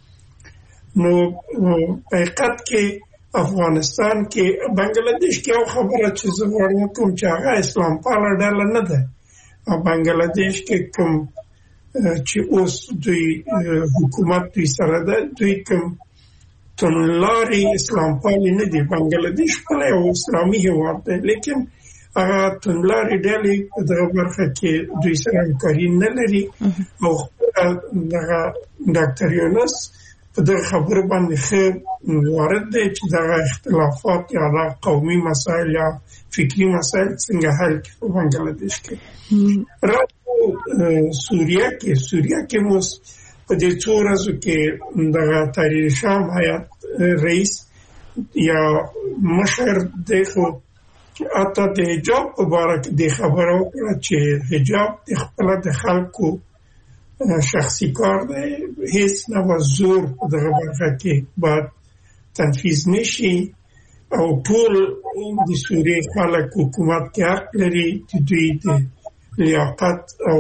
نو په حقیقت کې افغانستان کې بنگلاديش کې یو خبره چې زه غواړم کوم چې هغه اسلام پاله ډله نه ده. او بنگلاديش کې کوم چې اوس دوی حکومت دوی سره ده، دوی کوم تنلاری اسلام پالی نه دی. بنگلاديش خپل یو اسلامي هیواد دی، لیکن هغه تنلاری ډلې په دغه برخه کې دوی سره همکاري نه لري. او دغه ډاکټر یونس په دغه خبره باندې ښه وارد دی چې دغه اختلافات یا قومي مسایل یا فکری مسایل څنګه حل کړي په بنگلاديش کې. راځو سوریه کې سوریه کې موږ په دې څو ورځو کې دغه تحریر شام هیات رئیس یا مشر دغه اته د حجاب په اړه د خبرو وکړه چې حجاب د خپل د خلکو شخصي کار دی، هیڅ نه زور په دغه برخه کې باید تنفیذ نشي او ټول د سوریه خلک حکومت کې حق لري چې دوی د لیاقت او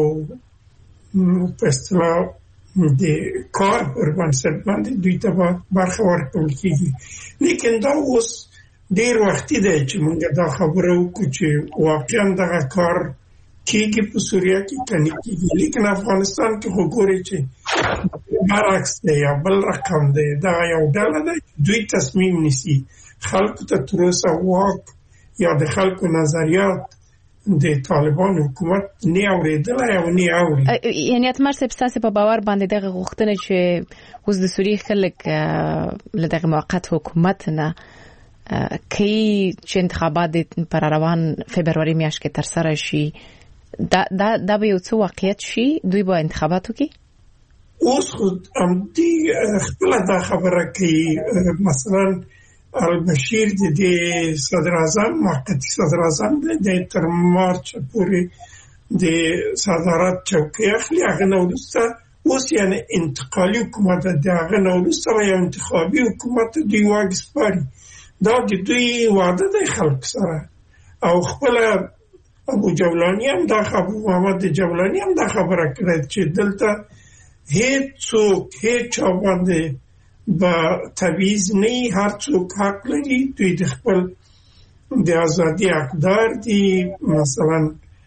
په اصطلاح د کار پر بنسټ باندې دوی ته برخه ورکول کېږي. لیکن دا اوس ډیر وختي دی چې موږ دا خبره وکړو چې واقعا دغه کار کېږي په سوریه کې کني کېږي. لیکن افغانستان کې خو ګوري چې برعکس دی یا بل رقم دی. دا یو ډله ده دوی تصمیم نیسي، خلکو ته تر اوسه واک یا د خلکو نظریات د طالبان حکومت نه اوریدلای او نه اوري. یعنی اتمر صاحب تاسو په باور باندې دغه غوښتنه چې اوس د سوریه خلک له دغه موقت حکومت نه کوي چې انتخابات پر روان فبرवरी میاشت کې تر سره شي، دا دا دا به یو څه واقعیت شي دوی به انتخاباتو کې اوس خو هم دی خپل دا خبره کوي مثلا البشیر د صدر اعظم موقتی صدر اعظم د تر مارچ پورې د صدارت چوکۍ اخلي هغه نو وروسته اوس یعنی انتقالي حکومت د هغه نو وروسته یو انتخابي حکومت دی واګ سپاري دا د دوی وعده د خلک سره او خپل ابو جولانی هم دا خبر محمد جولانی هم دا خبره کړې چې دلته هیڅ څوک هیڅ چا باندې با تبعیض نه هر څوک حق لري دوی د خپل د ازادي حقدار دي مثلا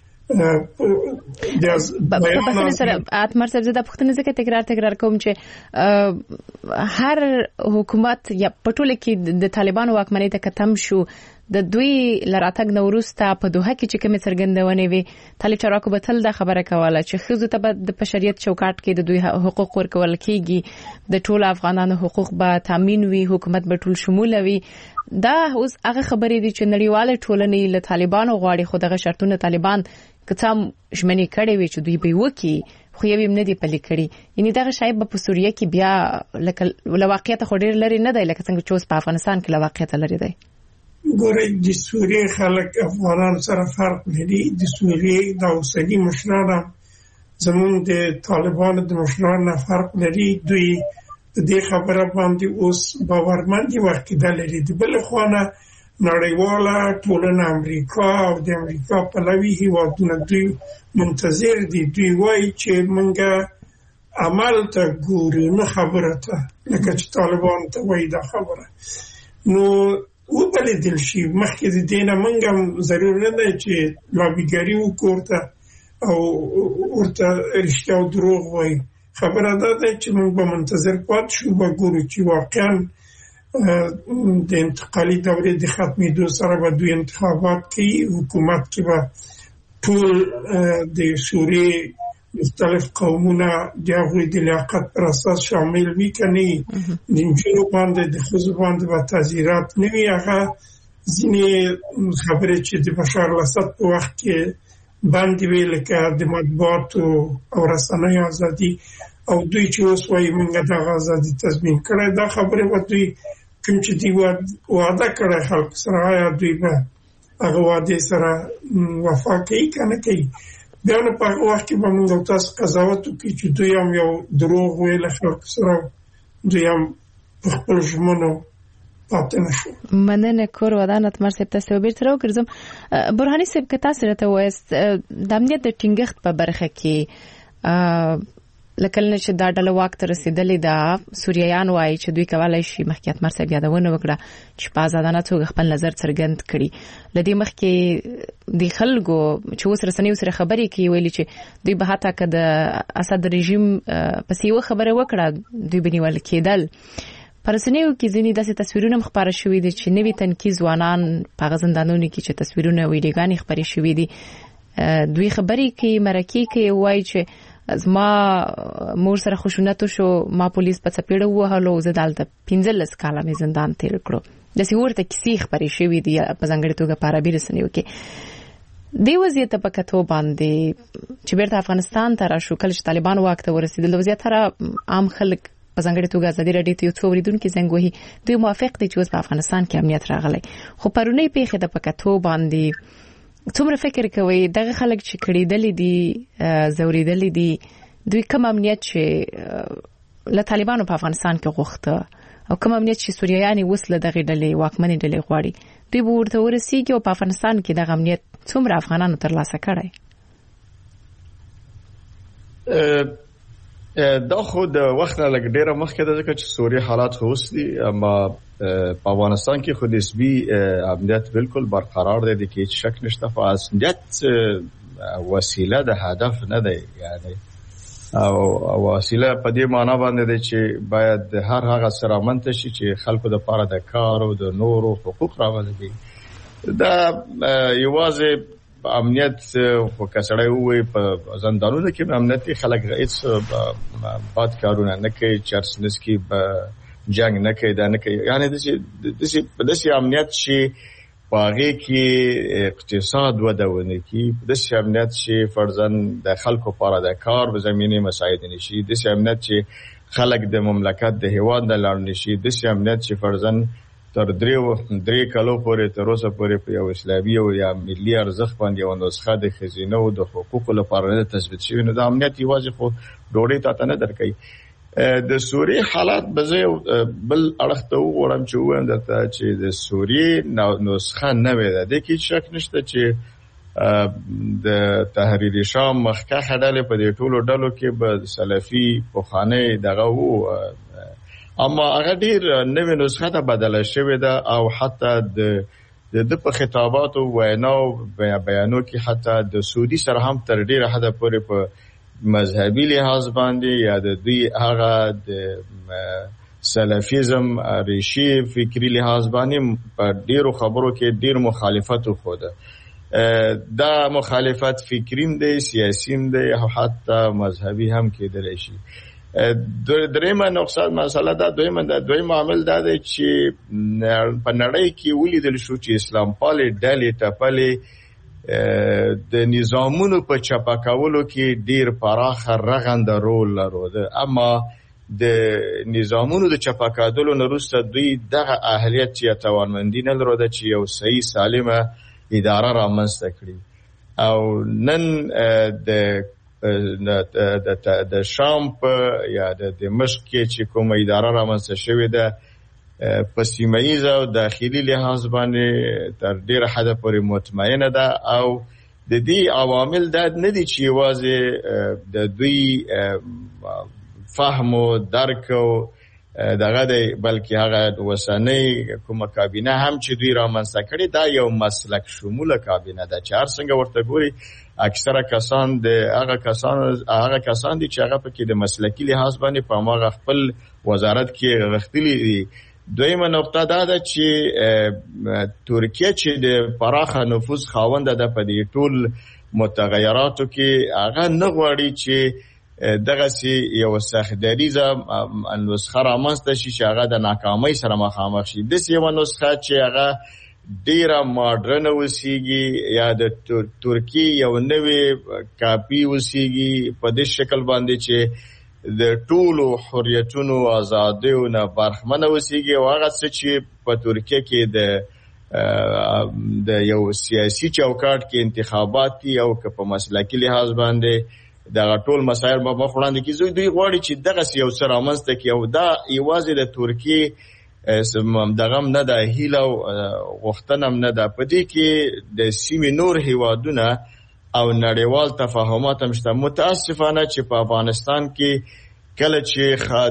د پښتني سره اتمر صاحب زده پښتني ځکه تکرار تکرار کوم چې هر حکومت یا پټول کې د طالبانو واکمنۍ ته ختم شو د دوی لراتګ نوروسته په دوه کې چې کوم څرګندونه وي طالب چارواکو به تل دا خبره کوله چې خزو ته د بشریت چوکاټ کې د دوی حقوق ورکول کیږي د ټول افغانانو حقوق به تامین وي حکومت به ټول شمول وي دا اوس هغه خبرې دي چې نړیواله ټولنې له طالبانو غواړي خو دغه شرطونه طالبان کڅام ژمنې کړې وي چې دوی به وکي خو یې هم نه دی پلي کړی یعنی دغه شایب په سوریه کې بیا لکه واقعیت خو ډیر لري نه دی لکه څنګه چې اوس په افغانستان کې واقعیت لري دی ګورې د سوریه خلک افغانان سره فرق لري د سوریه د اوسنی مشران زمون د طالبانو د مشران فرق لري دوی د خبره باندې اوس باورمند وخت لري د بل خوانه نړیواله ټولنه امریکا او د امریکا په لوي هیوادونو دوی منتظر دي دوی وایي چې مونږه عمل ته ګورو نه خبره ته لکه چې طالبان ته وایي دا خبره نو و بل دل شي مخکې د دینه مونږه ضرور نه دی چې لابیګری وکړو او ورته رښتیا او دروغ وایي خبره ده چې موږ به منتظر پات شو به ګورو چې واقعا د انتقالي دورې د ختمېدو سره به دوی انتخابات کوي حکومت کې به ټول د سوریې مختلف قومونه د هغوی د لیاقت پر اساس شامل وي که نه د نجونو باندې د ښځو باندې به تعزیرات نه وي هغه ځینې خبرې چې د بشار الاسد په وخت کې باندې وی لکه د مطبوعاتو او رسنیو ازادي او دوی چې اوس وایي موږ دغه ازادي تضمین کړی دا خبرې به دوی کوم چې دوی وعده کړی خلکو سره آیا دوی به هغه وعدې سره وفا کوي که نه کوي بیا نو په هغه وخت کې به موږ تاسو قضاوت وکړي چې دوی هم یو دروغ ویل خلکو سره دوی هم په خپل ژمنو پاتې نشو مننه کور ودانت مرسته تاسو بیرته راوګرځم برهاني صاحب که تاسو راته وایست د امنیت د ټینګښت په برخه کې لکه چې دا ډله واک ته رسیدلې ده سوریایان وایي چې دوی کولای شي مخکې اتمر صاحب یادونه وکړه چې په آزادانه توګه خپل نظر څرګند کړي لدې مخکې د خلکو چې اوس رسنیو سره خبرې کوي ویلي چې دوی به حتی که د اسد رژیم پسې یو خبره وکړه دوی به نیول کېدل پرسنیو کې ځینې داسې تصویرونه خبره شوې دي چې نوی تنکي ځوانان په غزندانونو کې چې تصویرونه ویډیوګانې خبرې شوې دي دوی خبرې کوي مرکې کوي وایي چې زما مور سره خشونت شو ما پولیس په چپېړه وهلو زه دالته پنځلس کاله مې زندان تیر کړو د سیورته کیسې خبرې شوې دي په ځانګړې توګه په عربي رسنیو کې دی وضعیت په کتو باندې چې بیرته افغانستان ته راشو کله چې طالبان واک ته ورسېدل وضعیت سره عام خلک په ځانګړې توګه ازادي راډیو ته یو څو اوریدونکو زنګ وهي دوی موافق دي چې اوس په افغانستان کې امنیت راغلی خو پرونی پیښې د په کتو باندې څومره فکر کوي دغه خلک چې کړیدلې دي زوریدلې دي دوی کوم امنیت چې له طالبانو په افغانستان کې غوښته او کوم امنیت چې سوریایان اوس له دغه ډلې واکمنې ډلې غواړي دوی به ورته ورسیږي او په افغانستان کې دغه امنیت څومره افغانانو ترلاسه کړی دا خو د وخت نه لګ ډیره مخکې ده ځکه چې سوریه حالات خو اوس دي اما په افغانستان کې خو نسبی امنیت بالکل برقرار دی د هیڅ شک نشته خو امنیت وسیله د هدف نه دی یعنی او وسیله په دې معنی باندې دی چې باید هر هغه سره منتشي چې خلکو د پاره د کار او د نورو حقوق راولي دا یوازې امنیت خو کسړی وي په زندانونو کې امنیت خلک هیڅ باد کارونه نه کوي چرس نسکی په جنگ نه کوي دا نه کوي یعنی د دې د دې امنیت شي باغې کې اقتصاد وده ونه کی د امنیت چې فرضاً د خلکو لپاره د کار په زمینه مساعد نشي د امنیت چې خلک د مملکت د هیواد د لاړ نشي د امنیت چې فرضاً تر درې درې کلو پورې تر اوسه پورې په یو اسلامي او یا ملي ارزښت باندې یو نسخه د خزینه او د حقوقو لپاره نه تثبیت شوی نو د امنیت یوازې خو ډوډۍ ته نه درکوي. د سوریې حالات به زه بل اړخ ته وګورم چې ووایم درته چې د سوریې نسخه نوې ده. دې کې شک نشته چې د تحریر شام مخکښه ډلې په دې ټولو ډلو کې به سلفي پخوانی دغه وو، اما هغه ډېر نوې نسخه ته بدله شوې ده او حتی د د په خطاباتو ویناو بیانو کې حتی د سعودي سره هم تر ډېره حده پورې په مذهبي لحاظ باندې یا د دوی هغه د سلفیزم ریشي فکری لحاظ باندې په ډیرو خبرو کې ډیر مخالفت وخوده. دا مخالفت فکریم دی، سیاسیم دی او حتی مذهبي هم کېدلی شي. درېمه نقصان مسله دا دویمه دا دویم عامل دا دی چې په نړۍ کې ولیدل شو چې اسلام پالې ډلې ټپلې د نظامونو په چپا کولو کې ډیر پراخه رغنده رول لرلو، اما د نظامونو د چپا کولو نه وروسته دوی دغه اهلیت یا توانمندي نه لرله چې یو صحیح سالمه اداره رامنځته کړي. او نن د د شام په یا د دمشق کې چې کومه اداره رامنځته شوې ده په سیمه ییز او داخلي لحاظ باندې تر ډیره حده پورې مطمئنه ده او د دې عوامل دا نه دي چې یوازې د دوی فهم او درک او دغه دی، بلکې هغه وسنۍ کومه کابینه هم چې دوی رامنځته کړې دا یو مسلک شموله کابینه ده چې هر څنګه ورته ګوري اکثره کسان د هغه کسان هغه کسان دي چې هغه پکې د مسلکي لحاظ باندې په هغه خپل وزارت کې غښتلي دي. دویمه نقطه دا ده چې ترکیه چې د پراخه نفوذ خاونده ده په دې ټول متغیراتو کې هغه نه غواړي چې دغسې یو سختدریزه نسخه رامنځته شي چې هغه د ناکامۍ سره مخامخ شي. داسې یوه نسخه چې هغه ډیره ماډرنه اوسیږي یا د ترکیې یو نوې کاپي اوسیږي په دې شکل باندې چې د ټولو حریتونو آزادیو نه برخمنه اوسیږي او هغه څه چې په ترکیه کې د د یو سیاسي چوکاټ کې انتخابات دي او که په مسلکي لحاظ باندې دغه ټول مسایل به مخ وړاندې کړي. دوی غواړي چې دغسې یو څه رامنځته کړي او دا یوازې د ترکیې دغه هم نه ده، هیله او غوښتنه هم نه ده. په دې کې د سیمې نور هیوادونه او نړیوال تفاهمات هم شته. متاسفانه چې په افغانستان کې کله چې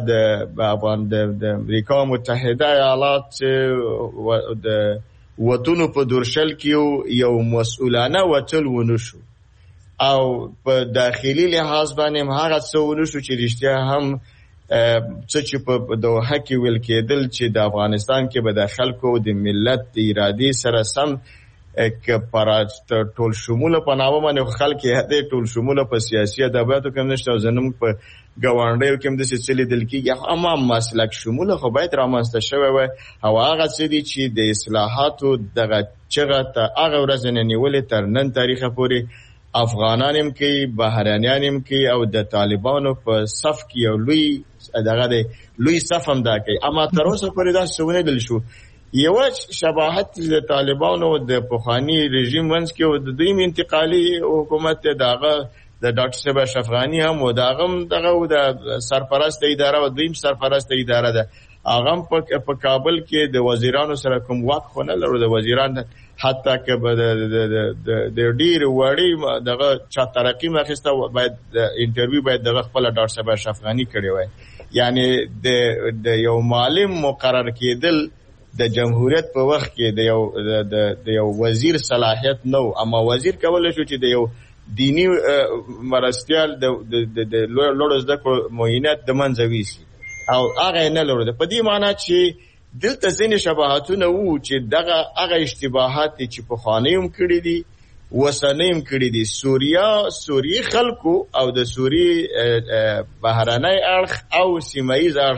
د امریکا متحده ایالات د وطنو په درشل کې یو مسؤلانه وتل ونه شو او په داخلي لحاظ باندې هم هغه څه ونه شو چې رښتیا هم څه چې په دوحه کې ویل کېدل چې د افغانستان کې به د خلکو د ملت د ارادې سره سم که پر ټول شموله په نامه باندې خلک یې ټول شموله په سیاسي ادبیاتو کې هم نشته او زموږ په ګاونډیو کې هم داسې څه لیدل کېږي. اما مسلک شموله خو باید رامنځته شوی وی او هغه څه دي چې د اصلاحاتو دغه چغه ته هغه ورځ نه نیولې تر نن تاریخه پورې افغانان هم کوي، بهرانیان هم کوي او د طالبانو په صف کې یو لوی دغه دی لوی صف هم دا کوي. اما تر اوسه پورې دا څه ونه لیدل شو. یوه شباهت د طالبانو د پخواني رژیم منځ کې او د دویم انتقالي حکومت د هغه د ډاکټر صاحب اشرف غني هم و د هغه هم دغه د سرپرست اداره او دویم سرپرست اداره ده. هغه هم په کابل کې د وزیرانو سره کوم واک خو نه لرو. د وزیران حتی که به د ډېر وړې دغه چا ترقي ماخیسته باید انټرویو باید دغه خپله ډاکټر صاحب اشرف غني کړی وای. یعنې د یو معلم مقرر کېدل د جمهوریت په وخت کې د یو د یو وزیر صلاحیت نه و، اما وزیر کولی شو چې د یو دینی مرستیال د لوړو زده کړو معینات د منځه ویسي او هغه یې نه لرلو. په دې معنا چې دلته ځینې شباهتونه وو چې دغه هغه اشتباهات دي چې پخوانۍ هم کړي دي وسنۍ هم کړي دي. سوریا سوریې خلکو او د سوریې بهرنی اړخ او سیمه ییز اړخ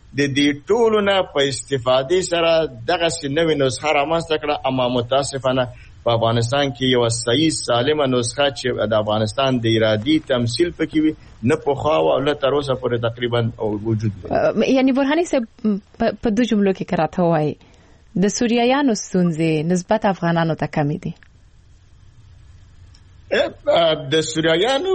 د دې ټولو نه په استفادې سره دغه نوې نسخه رامنځته کړه. اما متاسفانه په افغانستان کې یو صحیح سالمه نسخه چې د افغانستان د ارادي تمثيل پکې وي نه په خوا او له تر اوسه پورې تقریبا وجود لري. یعنی برهاني صاحب په دوه جملو کې کراته وایي د سوریایانو ستونزې نسبت افغانانو ته کمې دي. د سوریایانو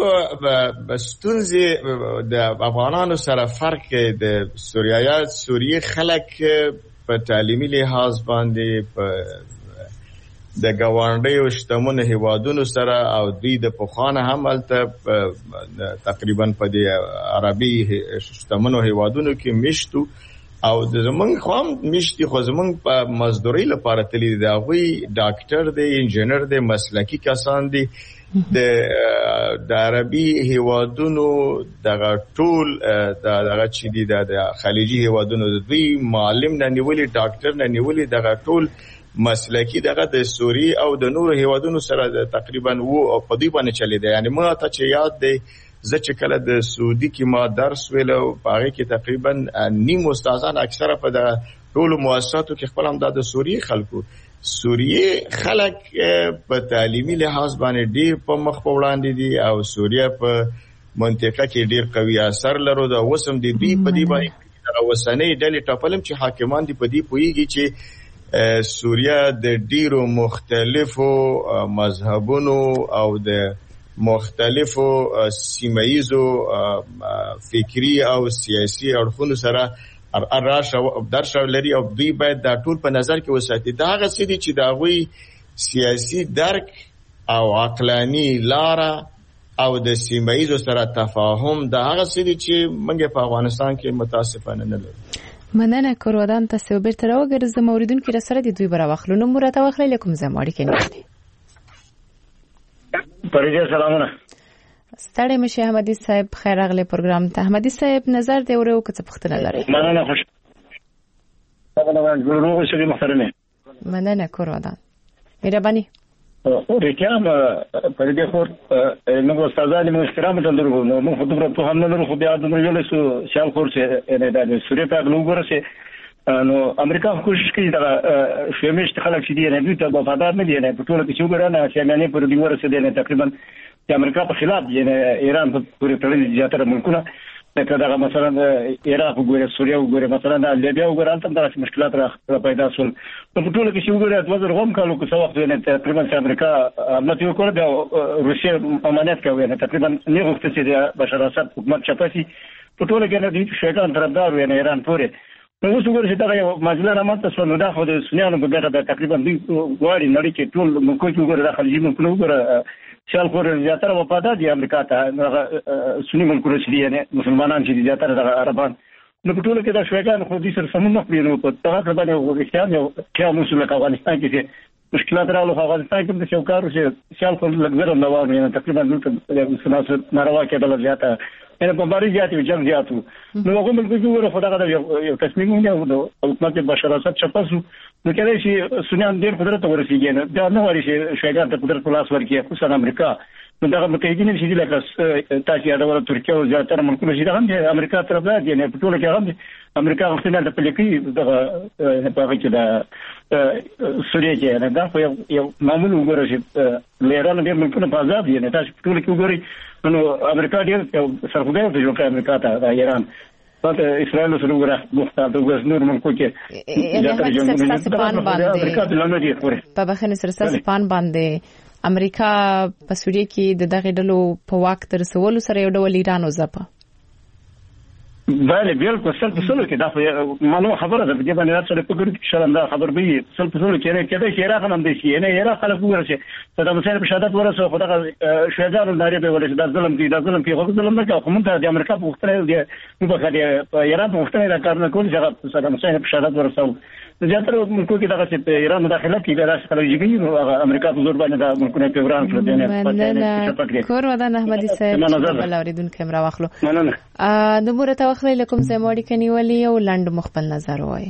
ستونزې د افغانانو سره فرق د سوریایا سوریه خلک په تعلیمي لحاظ باندې په د ګاونډیو شتمنو هیوادونو سره او دوی د پخوانه هم الته تقریبا په د عربي شتمنو هیوادونو کې مشتو او د زمونږ خام مشتي خو زمونږ په مزدوري لپاره تللی دی. هغوی ډاکټر دی، انجینر دی، مسلکی کسان دي. د د عربي هیوادونو دغه ټول دغه چې دي د خلیجي هیوادونو د دوی معلم نه نیولي، ډاکټر نه نیولي، دغه ټول مسلکی دغه د سوری او د نورو هیوادونو سره تقریبا وو په دوی باندې چلی دی. یعنی ما ته چې یاد دی زه چې کله د سعودي کې ما درس ویلو په هغې کې تقریبا نیم استادان اکثره په دغه ټولو مؤسساتو کې خپل همدا د سوریې خلکو. سوریې خلک په تعلیمي لحاظ باندې ډېر په مخ په وړاندې دي او سوریه په منطقه کې ډېر قوي اثر لرو. دا اوس هم د دوی په دې باندې دغه اوسنۍ ډلې ټاپلم چې حاکمان دي په دې پوهېږي چې سوریه د ډیرو مختلفو مذهبونو او د مختلفو سیمه‌ایزو فکری او سیاسي اړخونو سره راشه درشه لري او دوی باید دا ټول په نظر کې وساتي. دا هغه څه دي چې د هغوی سیاسي درک او عقلاني لاره او د سیمه‌ایزو سره تفاهم دا هغه څه دي چې موږ په افغانستان کې متاسفانه نه لرو. مننه کورودان تاسو بیرته راوګرځم اوریدونکو را سره د دوی برا واخلو نو مرته واخلې لیکم زموږ کې نه پرېږه سلامونه ستړي مشه احمدي صاحب خیر راغلی پروګرام ته. احمدي صاحب نظر دی ورو که څه پوښتنه لري؟ مننه خوش مننه شری محترمه مننه کورودان مهرباني ریکام پر دې خور موږ استادانو موږ احترام درلودو نو موږ خو درته هم نه لرو خو بیا د ویل سو شال خور چې نه د سوري په غلو ګرسه نو امریکا کوشش کوي دا شومشت خلک چې دی نه دوی ته وفادار نه دي نه په ټول کې چې وګورنه چې نه پر دې ورسه دي نه تقریبا د امریکا په خلاف دی نه ایران په پوره تړلې جاتره ملکونه لکه دا مثلا عراق وګوره سوریه وګوره مثلا د لیبیا وګوره تم دا مشکلات را پیدا شول په ټول کې چې وګوره د وزیر غوم کالو کو څو وخت نه تقریبا چې امریکا عملیات وکړه د روسیې امانت کوي نه تقریبا نه وخت چې بشار اسد حکومت چپاسي په ټول کې نه دي شیطان طرفدار وي نه ایران پورې نو اوس وګوره چې دا یو مجله رامنځته شو نو دا خو د سنیانو په ګټه د تقریبا دوی غواړي نړۍ کې ټول ملکو کې وګوره د خلیجي ملکونو وګوره شال خور زیاتره وفادار دي امریکا ته سنی ملکونه چې دي نه مسلمانان چې دي زیاتره د عربان نو په ټول کې دا شوګان خو دې سره سمون نه کړی نو په تاسو باندې وګورئ یو چې موږ له افغانستان کې مشکلات راغلو افغانستان کې د شوکارو چې شال خور لګزر نه وایي نه تقریبا د مسلمانانو ناروا کېدل زیاته نه په باري زیاتې جنگ زیاتو نو هغه ملک کې ورو خدای دا یو تصمیم ونیو د حکومت بشار اسد چپاسو نو کله چې سنیان ډېر قدرت ورسیږي نه دا نه وایي چې شوګان ته قدرت خلاص ورکړي خصوصا امریکا نو دا متحدین چې لکه تاسو یادول ترکیه او زیاتره ملکونه چې هم د امریکا طرف دی نه په ټول کې هم امریکا غوښتنه د پلیکي دغه په هغه کې د سوریه کې نه دا خو یو معمول وګورئ چې لیران د ملکونو په آزاد دي نه تاسو ټول کې وګورئ نو امریکا ډېر سرخوږی دی چې امریکا ته د ایران په اسرائیل سره وګوره مختلف د نور ملکو کې زیاتره جنگونه امریکا د لنډ دی په بخنه سره سپان باندې امریکا په سوریه کې د دغه ډلو په واک تر رسولو سره یو ډول ایران او زپه بله بالکل سل په سلو کې دا معلومه خبره ده په دې باندې راځي په ګرځي شرنده خبر به سل په سلو کې نه کېده چې عراق هم دي چې نه عراق خلک ورسه صدام حسین په شهادت ورسه خو دا شهادت لري به ولې دا ظلم دي دا ظلم کې خو ظلم نه کوي موږ ته د امریکا په وختره دی نو په خاطر ایران په وختره دا کار نه کوي چې صدام حسین په شهادت ورسه زیاتره ملکو کې دا چې ایران مداخله کوي دا خلک نو امریکا په زور باندې دا ملکونه په وران کړل نه کور ودان احمدي صاحب بل اوریدونکو هم راوخلو د مورته واخلې لکم زموږ کني ولي او لاند مخبل نظر وای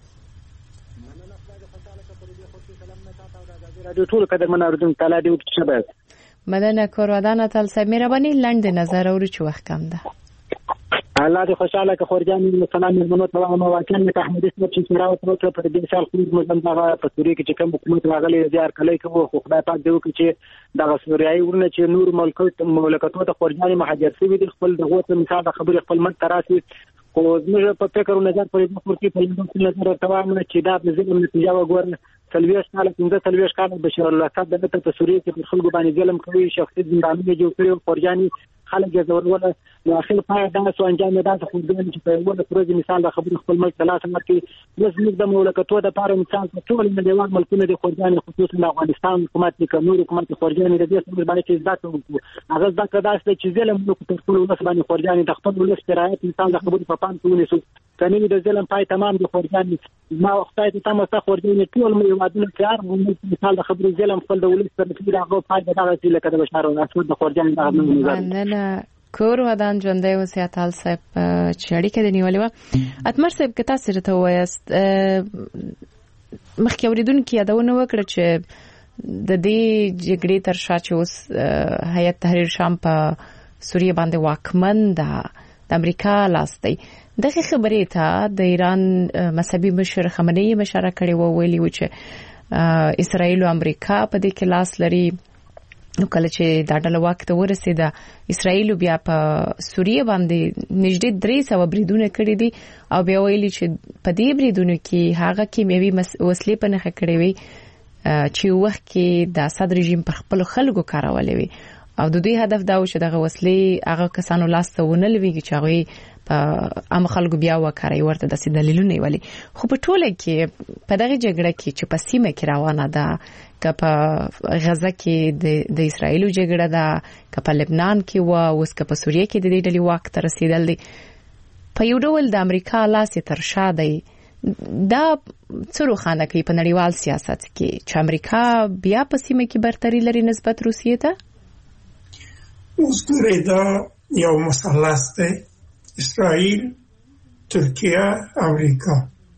رادیو ټول قدر مناردون تعالی دې وکړي مدنه کور ودان تل سمیر باندې لاند نظر اورو چې وخت کم ده الله دې خوشاله که خورجان سلام منو ته واقعا د احمد اسمت چې راو ته په دې سال خو موږ دغه په سوري کې چې کوم حکومت راغلی زیار کلی کوو خو خدای پاک دې وکړي چې دغه سوریایي ورنه چې نور ملکات مملکتونو ته خورجان مهاجر شوي دي خپل دغه ته مثال خبرې خپل مت تراسي خو زموږ په فکر او نظر پرې د خورتي په لږ نظر تمام چې دا د ظلم نتیجه وګورنه سلويش کال پنځه سلويش کال بشیر الله صاحب دغه په سوري کې په خلکو باندې ظلم کوي شخصي زندانونه جوړ کړي خورجاني خلک یې ضرورله نو اخر پای دا سو انجام دا څه خورجان چې په یو پروژه مثال د خبرې خپل ملک ثلاثه مرکي بس موږ د مملکتونو د پاره مثال ټول د دیوال ملکونه د خورجان خصوصا د افغانستان حکومت د کمنور حکومت خورجان د دې څخه باندې چې ځکه وو هغه ځکه دا چې ظلم نو په خپل ولس باندې خورجان د خپل ولس شرایط مثال د خبرې په پام کې ونیسو کني د ظلم پای تمام د خورجان ما وختای ته تاسو ته خورجان ټول مې وادونه تیار مثال د خبرې ظلم خپل د ولس پر کې راغو پای دغه چې لکه د بشار او اسود د خورجان د نه کور ودان ژوندۍ وصیت حال صاحب چې اړیکه د نیولې و اتمر صاحب که تاسو ته وایست مخکې اوریدونکو یادونه وکړه چې د دې جګړې تر شا چې اوس هیئت تحریر شام په سوریه باندې واکمن ده د امریکا لاس دی دغه خبرې ته د ایران مذهبي مشر خامنه‌ای مشاره کړې و ویلي و چې اسرائیل او امریکا په دې کې لاس لري نو کله چې دا ډله واک ته ورسېده اسرائیل بیا په سوریه باندې نږدې درې سوه بریدونه کړي دي او بیا ویلي چې په دې بریدونو کې هغه کیمیاوي وسلې په نښه کړې وي چې وخت کې د اسد رژیم پر خپل خلکو کارولې وي او د دوی هدف دا و چې دغه وسلې هغه کسانو لاس ته ونه لويږي چې هغه په عام خلکو بیا وکړي ورته د دلیلونه ویلي خو په ټوله کې په دغه جګړه کې چې په سیمه کې روانه ده که په غزه کې د اسرائیل جګړه ده که په لبنان کې و اوس که په سوریه کې د دې ډلې واک ته رسیدل دي په یو ډول د امریکا لاس تر شا دی دا څه روښانه کوي په نړیوال سیاست کې چې امریکا بیا په سیمه کې برتري لري نسبت روسیې ته اوس ګورئ دا یو مثلث دی اسرائیل ترکیه امریکا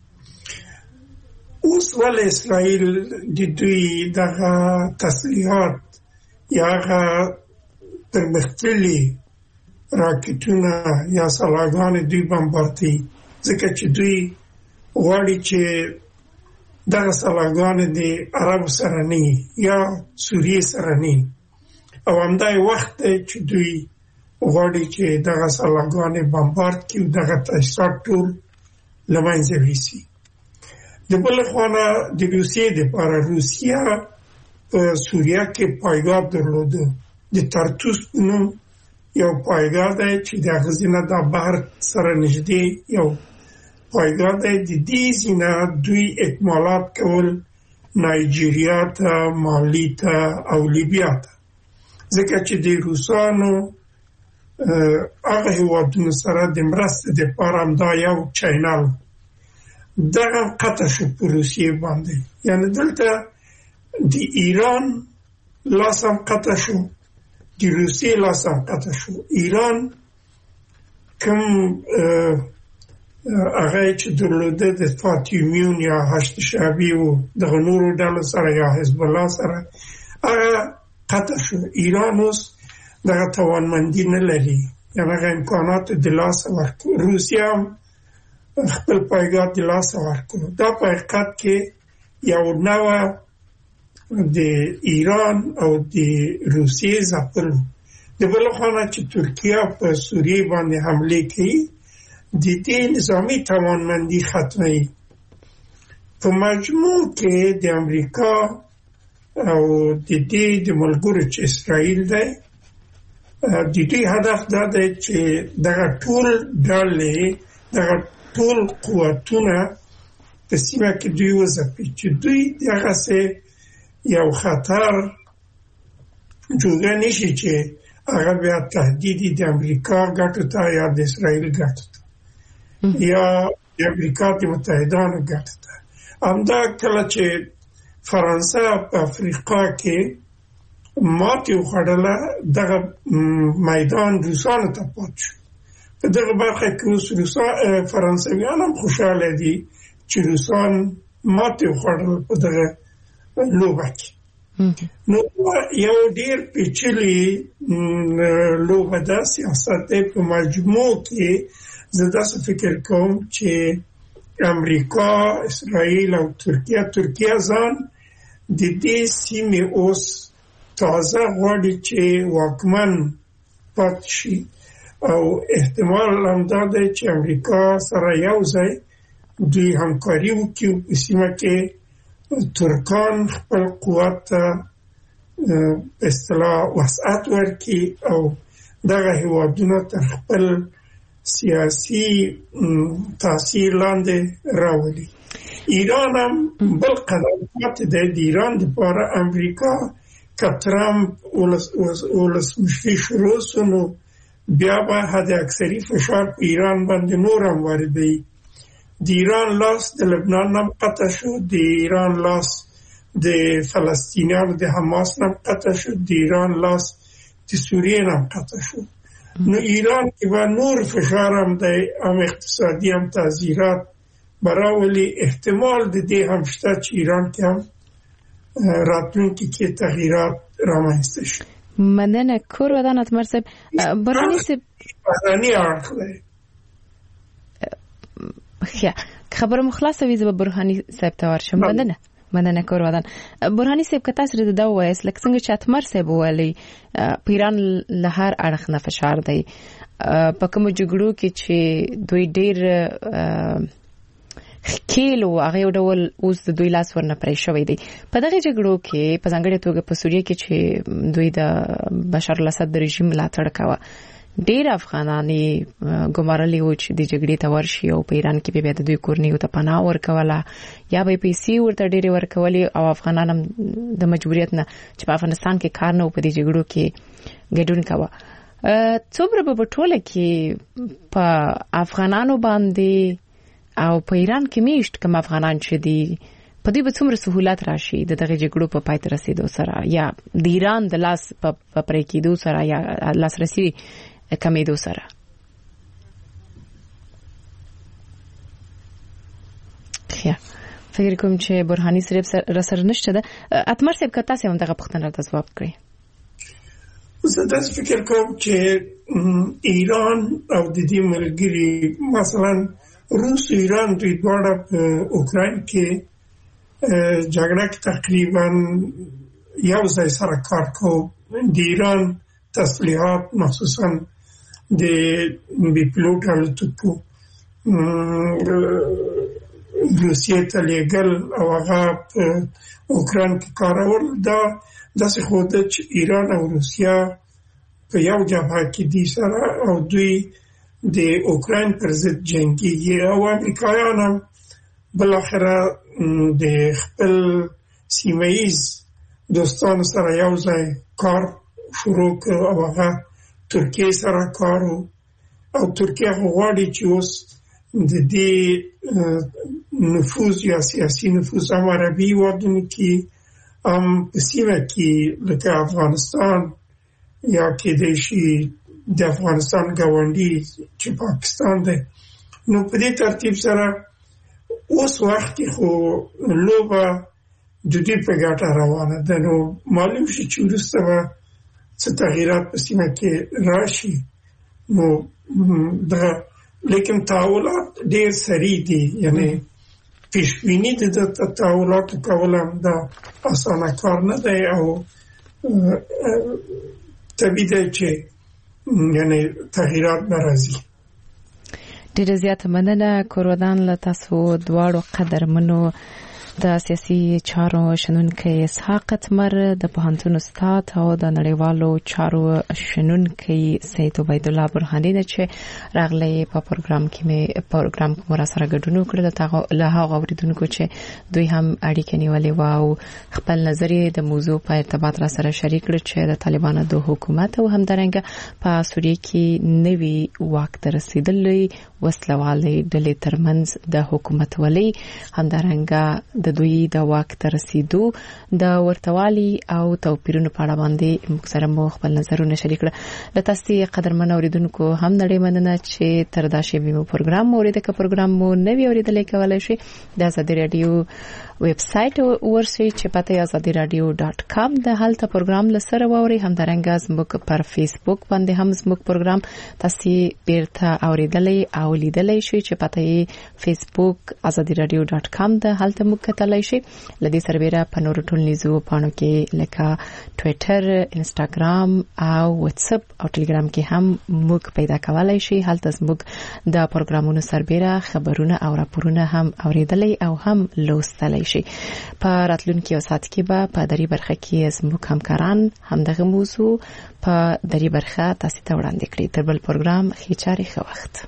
اوس ول اسرائیل د دوی دغه تسلیحات یا هغه پرمختللي راکټونه یا سلاګانې دوی بمباردي ځکه چې دوی غواړي چې دغه سلاګانې د عربو سره نه یا سوریې سره نه او همدای وخت چې دوی غواړي چې دغه سلاګانې بمبارد کړي دغه تاسیسات ټول له منځه ویسي د بل خوانا د روسیې د لپاره روسیا په سوریه کې پایګاه درلوده د تارتوس په نوم یو پایګاه دی چې د غزنه د بحر سره نږدې یو پایګاه دی د دې ځینه دوی اکمالات کول نایجیریا ته مالی ته او لیبیا ته ځکه چې د روسانو هغه هیوادونو سره د مرستې لپاره همدا یو چینل دغه قطع شو په روسیې باندې یعنی دلته د ایران لاس هم قطع شو د روسیې لاس هم قطع شو ایران کوم هغه چې درلوده د فاطمیون یا هشت شعبی و دغه نورو ډلو سره یا حزب الله سره هغه قطع شو ایران اوس دغه توانمندي نه لري یعنی هغه امکانات د لاسه ورکړي روسیه هم خپل پایګاه د لاسه ورکړي دا په حقیقت کې یو نوع د ایران او د روسیې ځپل د بل خوا چې ترکیه په سوریه باندې حمله کوي د دې نظامی توانمندي ختموي په مجموع کې د امریکا او د دې د ملګرو چې اسرائیل دی د دې هدف دا دی چې دغه ټول ډلې دغه ټول قوتونه په سیمه کې دوی وځپي چې دوی دغه څه یو خطر جوړ نشي چې هغه بیا تهدید د امریکا ګټو ته یا د اسرائیل ګټو ته یا د امریکا د متحدانو ګټو ته همدا کله چې فرانسه په افریقا کې ماتې وخوړله دغه میدان روسانو ته پات شو په دغه برخه کې اوس روسان فرانسویان هم خوشحاله دي چې روسان ماتې وخوړل په دغه لوبه کې نو یو ډیر پیچلی لوبه ده سیاست په مجموع کې زه داسې فکر کوم چې امریکا، اسرائیل او ترکیه ترکیه ځان د دې سیمې اوس تازه غواړي چې واکمن پاتې شي او احتمال هم دا دی چې امریکا سره یو ځای دوی همکاري وکړي په سیمه کې ترکان خپل قوت ته په اصطلاح وسعت ورکړي او دغه هیوادونه تر خپل سیاسي تاثیر لاندې راولي. ایران هم بل قدم پاتې دی. د ایران دپاره امریکا که ترامپ ولسمشري شروع سو نو بیا به حد اکثري فشار په ایران باندې نور هم واردوي. د ایران لاس د لبنان هم قطع شو، د ایران لاس د فلسطینیانو د حماس هم قطع شو، د ایران لاس د سوریې هم قطع شو. نو ایران کې به نور فشار هم دی، هم اقتصادي هم تعزیرات براولي. احتمال د دې هم شته چې ایران کې هم راتلونکي کې تغییرات رامنځته شي. مننه کور ودان اتمر صاحب. برهانی صاحب برهانی اړخ دی. خیا خبر مخلصه ویزه به برهانی صاحب ته ورشم. مننه مننه کور ودان. برهانی صاحب که تاسو د دا وایس لکه څنګه چې اتمر صاحب ویلي په ایران له هر اړخ نه فشار دی په کوم جګړو کې چې دوی ډیر کېلو هغه ډول اوس د دوی لاس ورنه پرې شوی دی. په دغه جګړو کې په ځانګړې توګه په سوریه کې چې دوی د بشار الاسد د رژیم ملاتړ کاوه، ډیر افغانانی ګمارلي و چې د جګړې ته ورشي او په ایران کې به د دوی کورنیو ته پناه ورکوله یا به پیسې ورته ډېرې ورکولې او افغانان هم د مجبوریت نه چې په افغانستان کې کار نه و په دې جګړو کې ګډون کاوه. څومره به ټوله کې په افغانانو باندې او په ایران کې میشت کوم افغانان چې دي په دې به څومره سہولت راشي د دغه جګړو په پای ته رسیدو سره یا د ایران د لاس په پرې کېدو سره یا لاسرسي کمیدو سره؟ خیا فکر کوم چې برهانی صاحب رسر نشته ده. اتمر صاحب که تاسو هم دغه پوښتنه ته ځواب کړئ. زه داسې فکر کوم چې ایران او د دې ملګري مثلا روس او ایران دوی دواړه په اوکراین کې جګړه کې تقریبا یو ځای سره کار کوي. د ایران تسلیحات مخصوصا د بي پلوټ الوتکو روسیې ته لېږل او هغه په اوکراین کې کارول دا داسې ښوده چې ایران او روسیه په یو جبهه کې دي سره او دوی د اوکراین پر ضد جنګېږي او امریکایان هم بالاخره د خپل سیمه ییز دوستانو سره یو ځای کار شروع کړ او هغه ترکیه سره کار او ترکیه غواړي چې اوس د دې نفوذ یا سیاسي نفوذ هم عربي هېوادونو کې هم په سیمه کې لکه افغانستان یا کېدای شي د افغانستان ګاونډي چې پاکستان دی. نو په دې ترتیب سره اوس وخت کې خو لوبه د دې په ګټه روانه ده. نو معلوم شي چې وروسته به څه تغییرات په سیمه کې راشي. نو دا لیکن تحولات ډېر سریع دي، یعنی پیشبیني د تحولاتو کول هم دا اسانه کار نه دی او طبیعي دی چې یعنی تغییرات به راځي. ډېره زیاته مننه کورودان له تاسو دواړو قدرمنو. د سیاسي چارو شنونکی اسحاق اتمر، د پوهنتون استاد او د نړیوالو چارو شنونکی سید عبید الله برهانی نه چې راغلی په پروګرام کې مې پروګرام کوم را سره ګډون وکړ. د له هغه اوریدونکو چې دوی هم اړیکې نیولې و او خپل نظر د موضوع په ارتباط را سره شریک کړ چې د طالبانو د حکومت او همدارنګه په سوریه کې نوي واک ته رسیدلې وسلوالې ډلې ترمنځ د حکومت ولې همدارنګه د دوی د واک ته رسیدو د ورتوالي او توپیرونو په اړه باندې موږ سره مو خپل نظرونه شریک کړل. د تاسو قدرمن اوریدونکو هم نړۍ مننه چې تر دا شی مو پروګرام اوریدل. که پروګرام مو نوی اوریدل کولای شي د آزادي رادیو ویب سټ ورشي چې پته آزادي رادیو ډاټ کام د هلته پروګرام لسره ووري هم درنګ زموږ پر فیسبوک باندې هم زموږ پروګرام تاسو بیرته اوریدلې او لیدلې شئ چې پته فیسبوک آزادي رادیو ډاټ کام د هلته موږ کتلای شئ لدی سربېره په نورو ټولنیزو پاڼو کې لکه ټوئیټر انسټاګرام او واتس اپ او ټلګرام کې هم موږ پیدا کولای شئ هلته زموږ د پروګرامونو سربېره خبرونه او راپورونه هم اوریدلې او هم لوستلای شئ په راتلونکي ساعت کې به په دری برخه کې زموږ همکاران هم دغه موضوع په دری برخه تاسو ته وړاندې کړي تر بل پروګرام خېچاري ښه وخت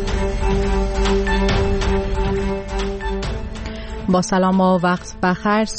با سلام و وقت بخیر.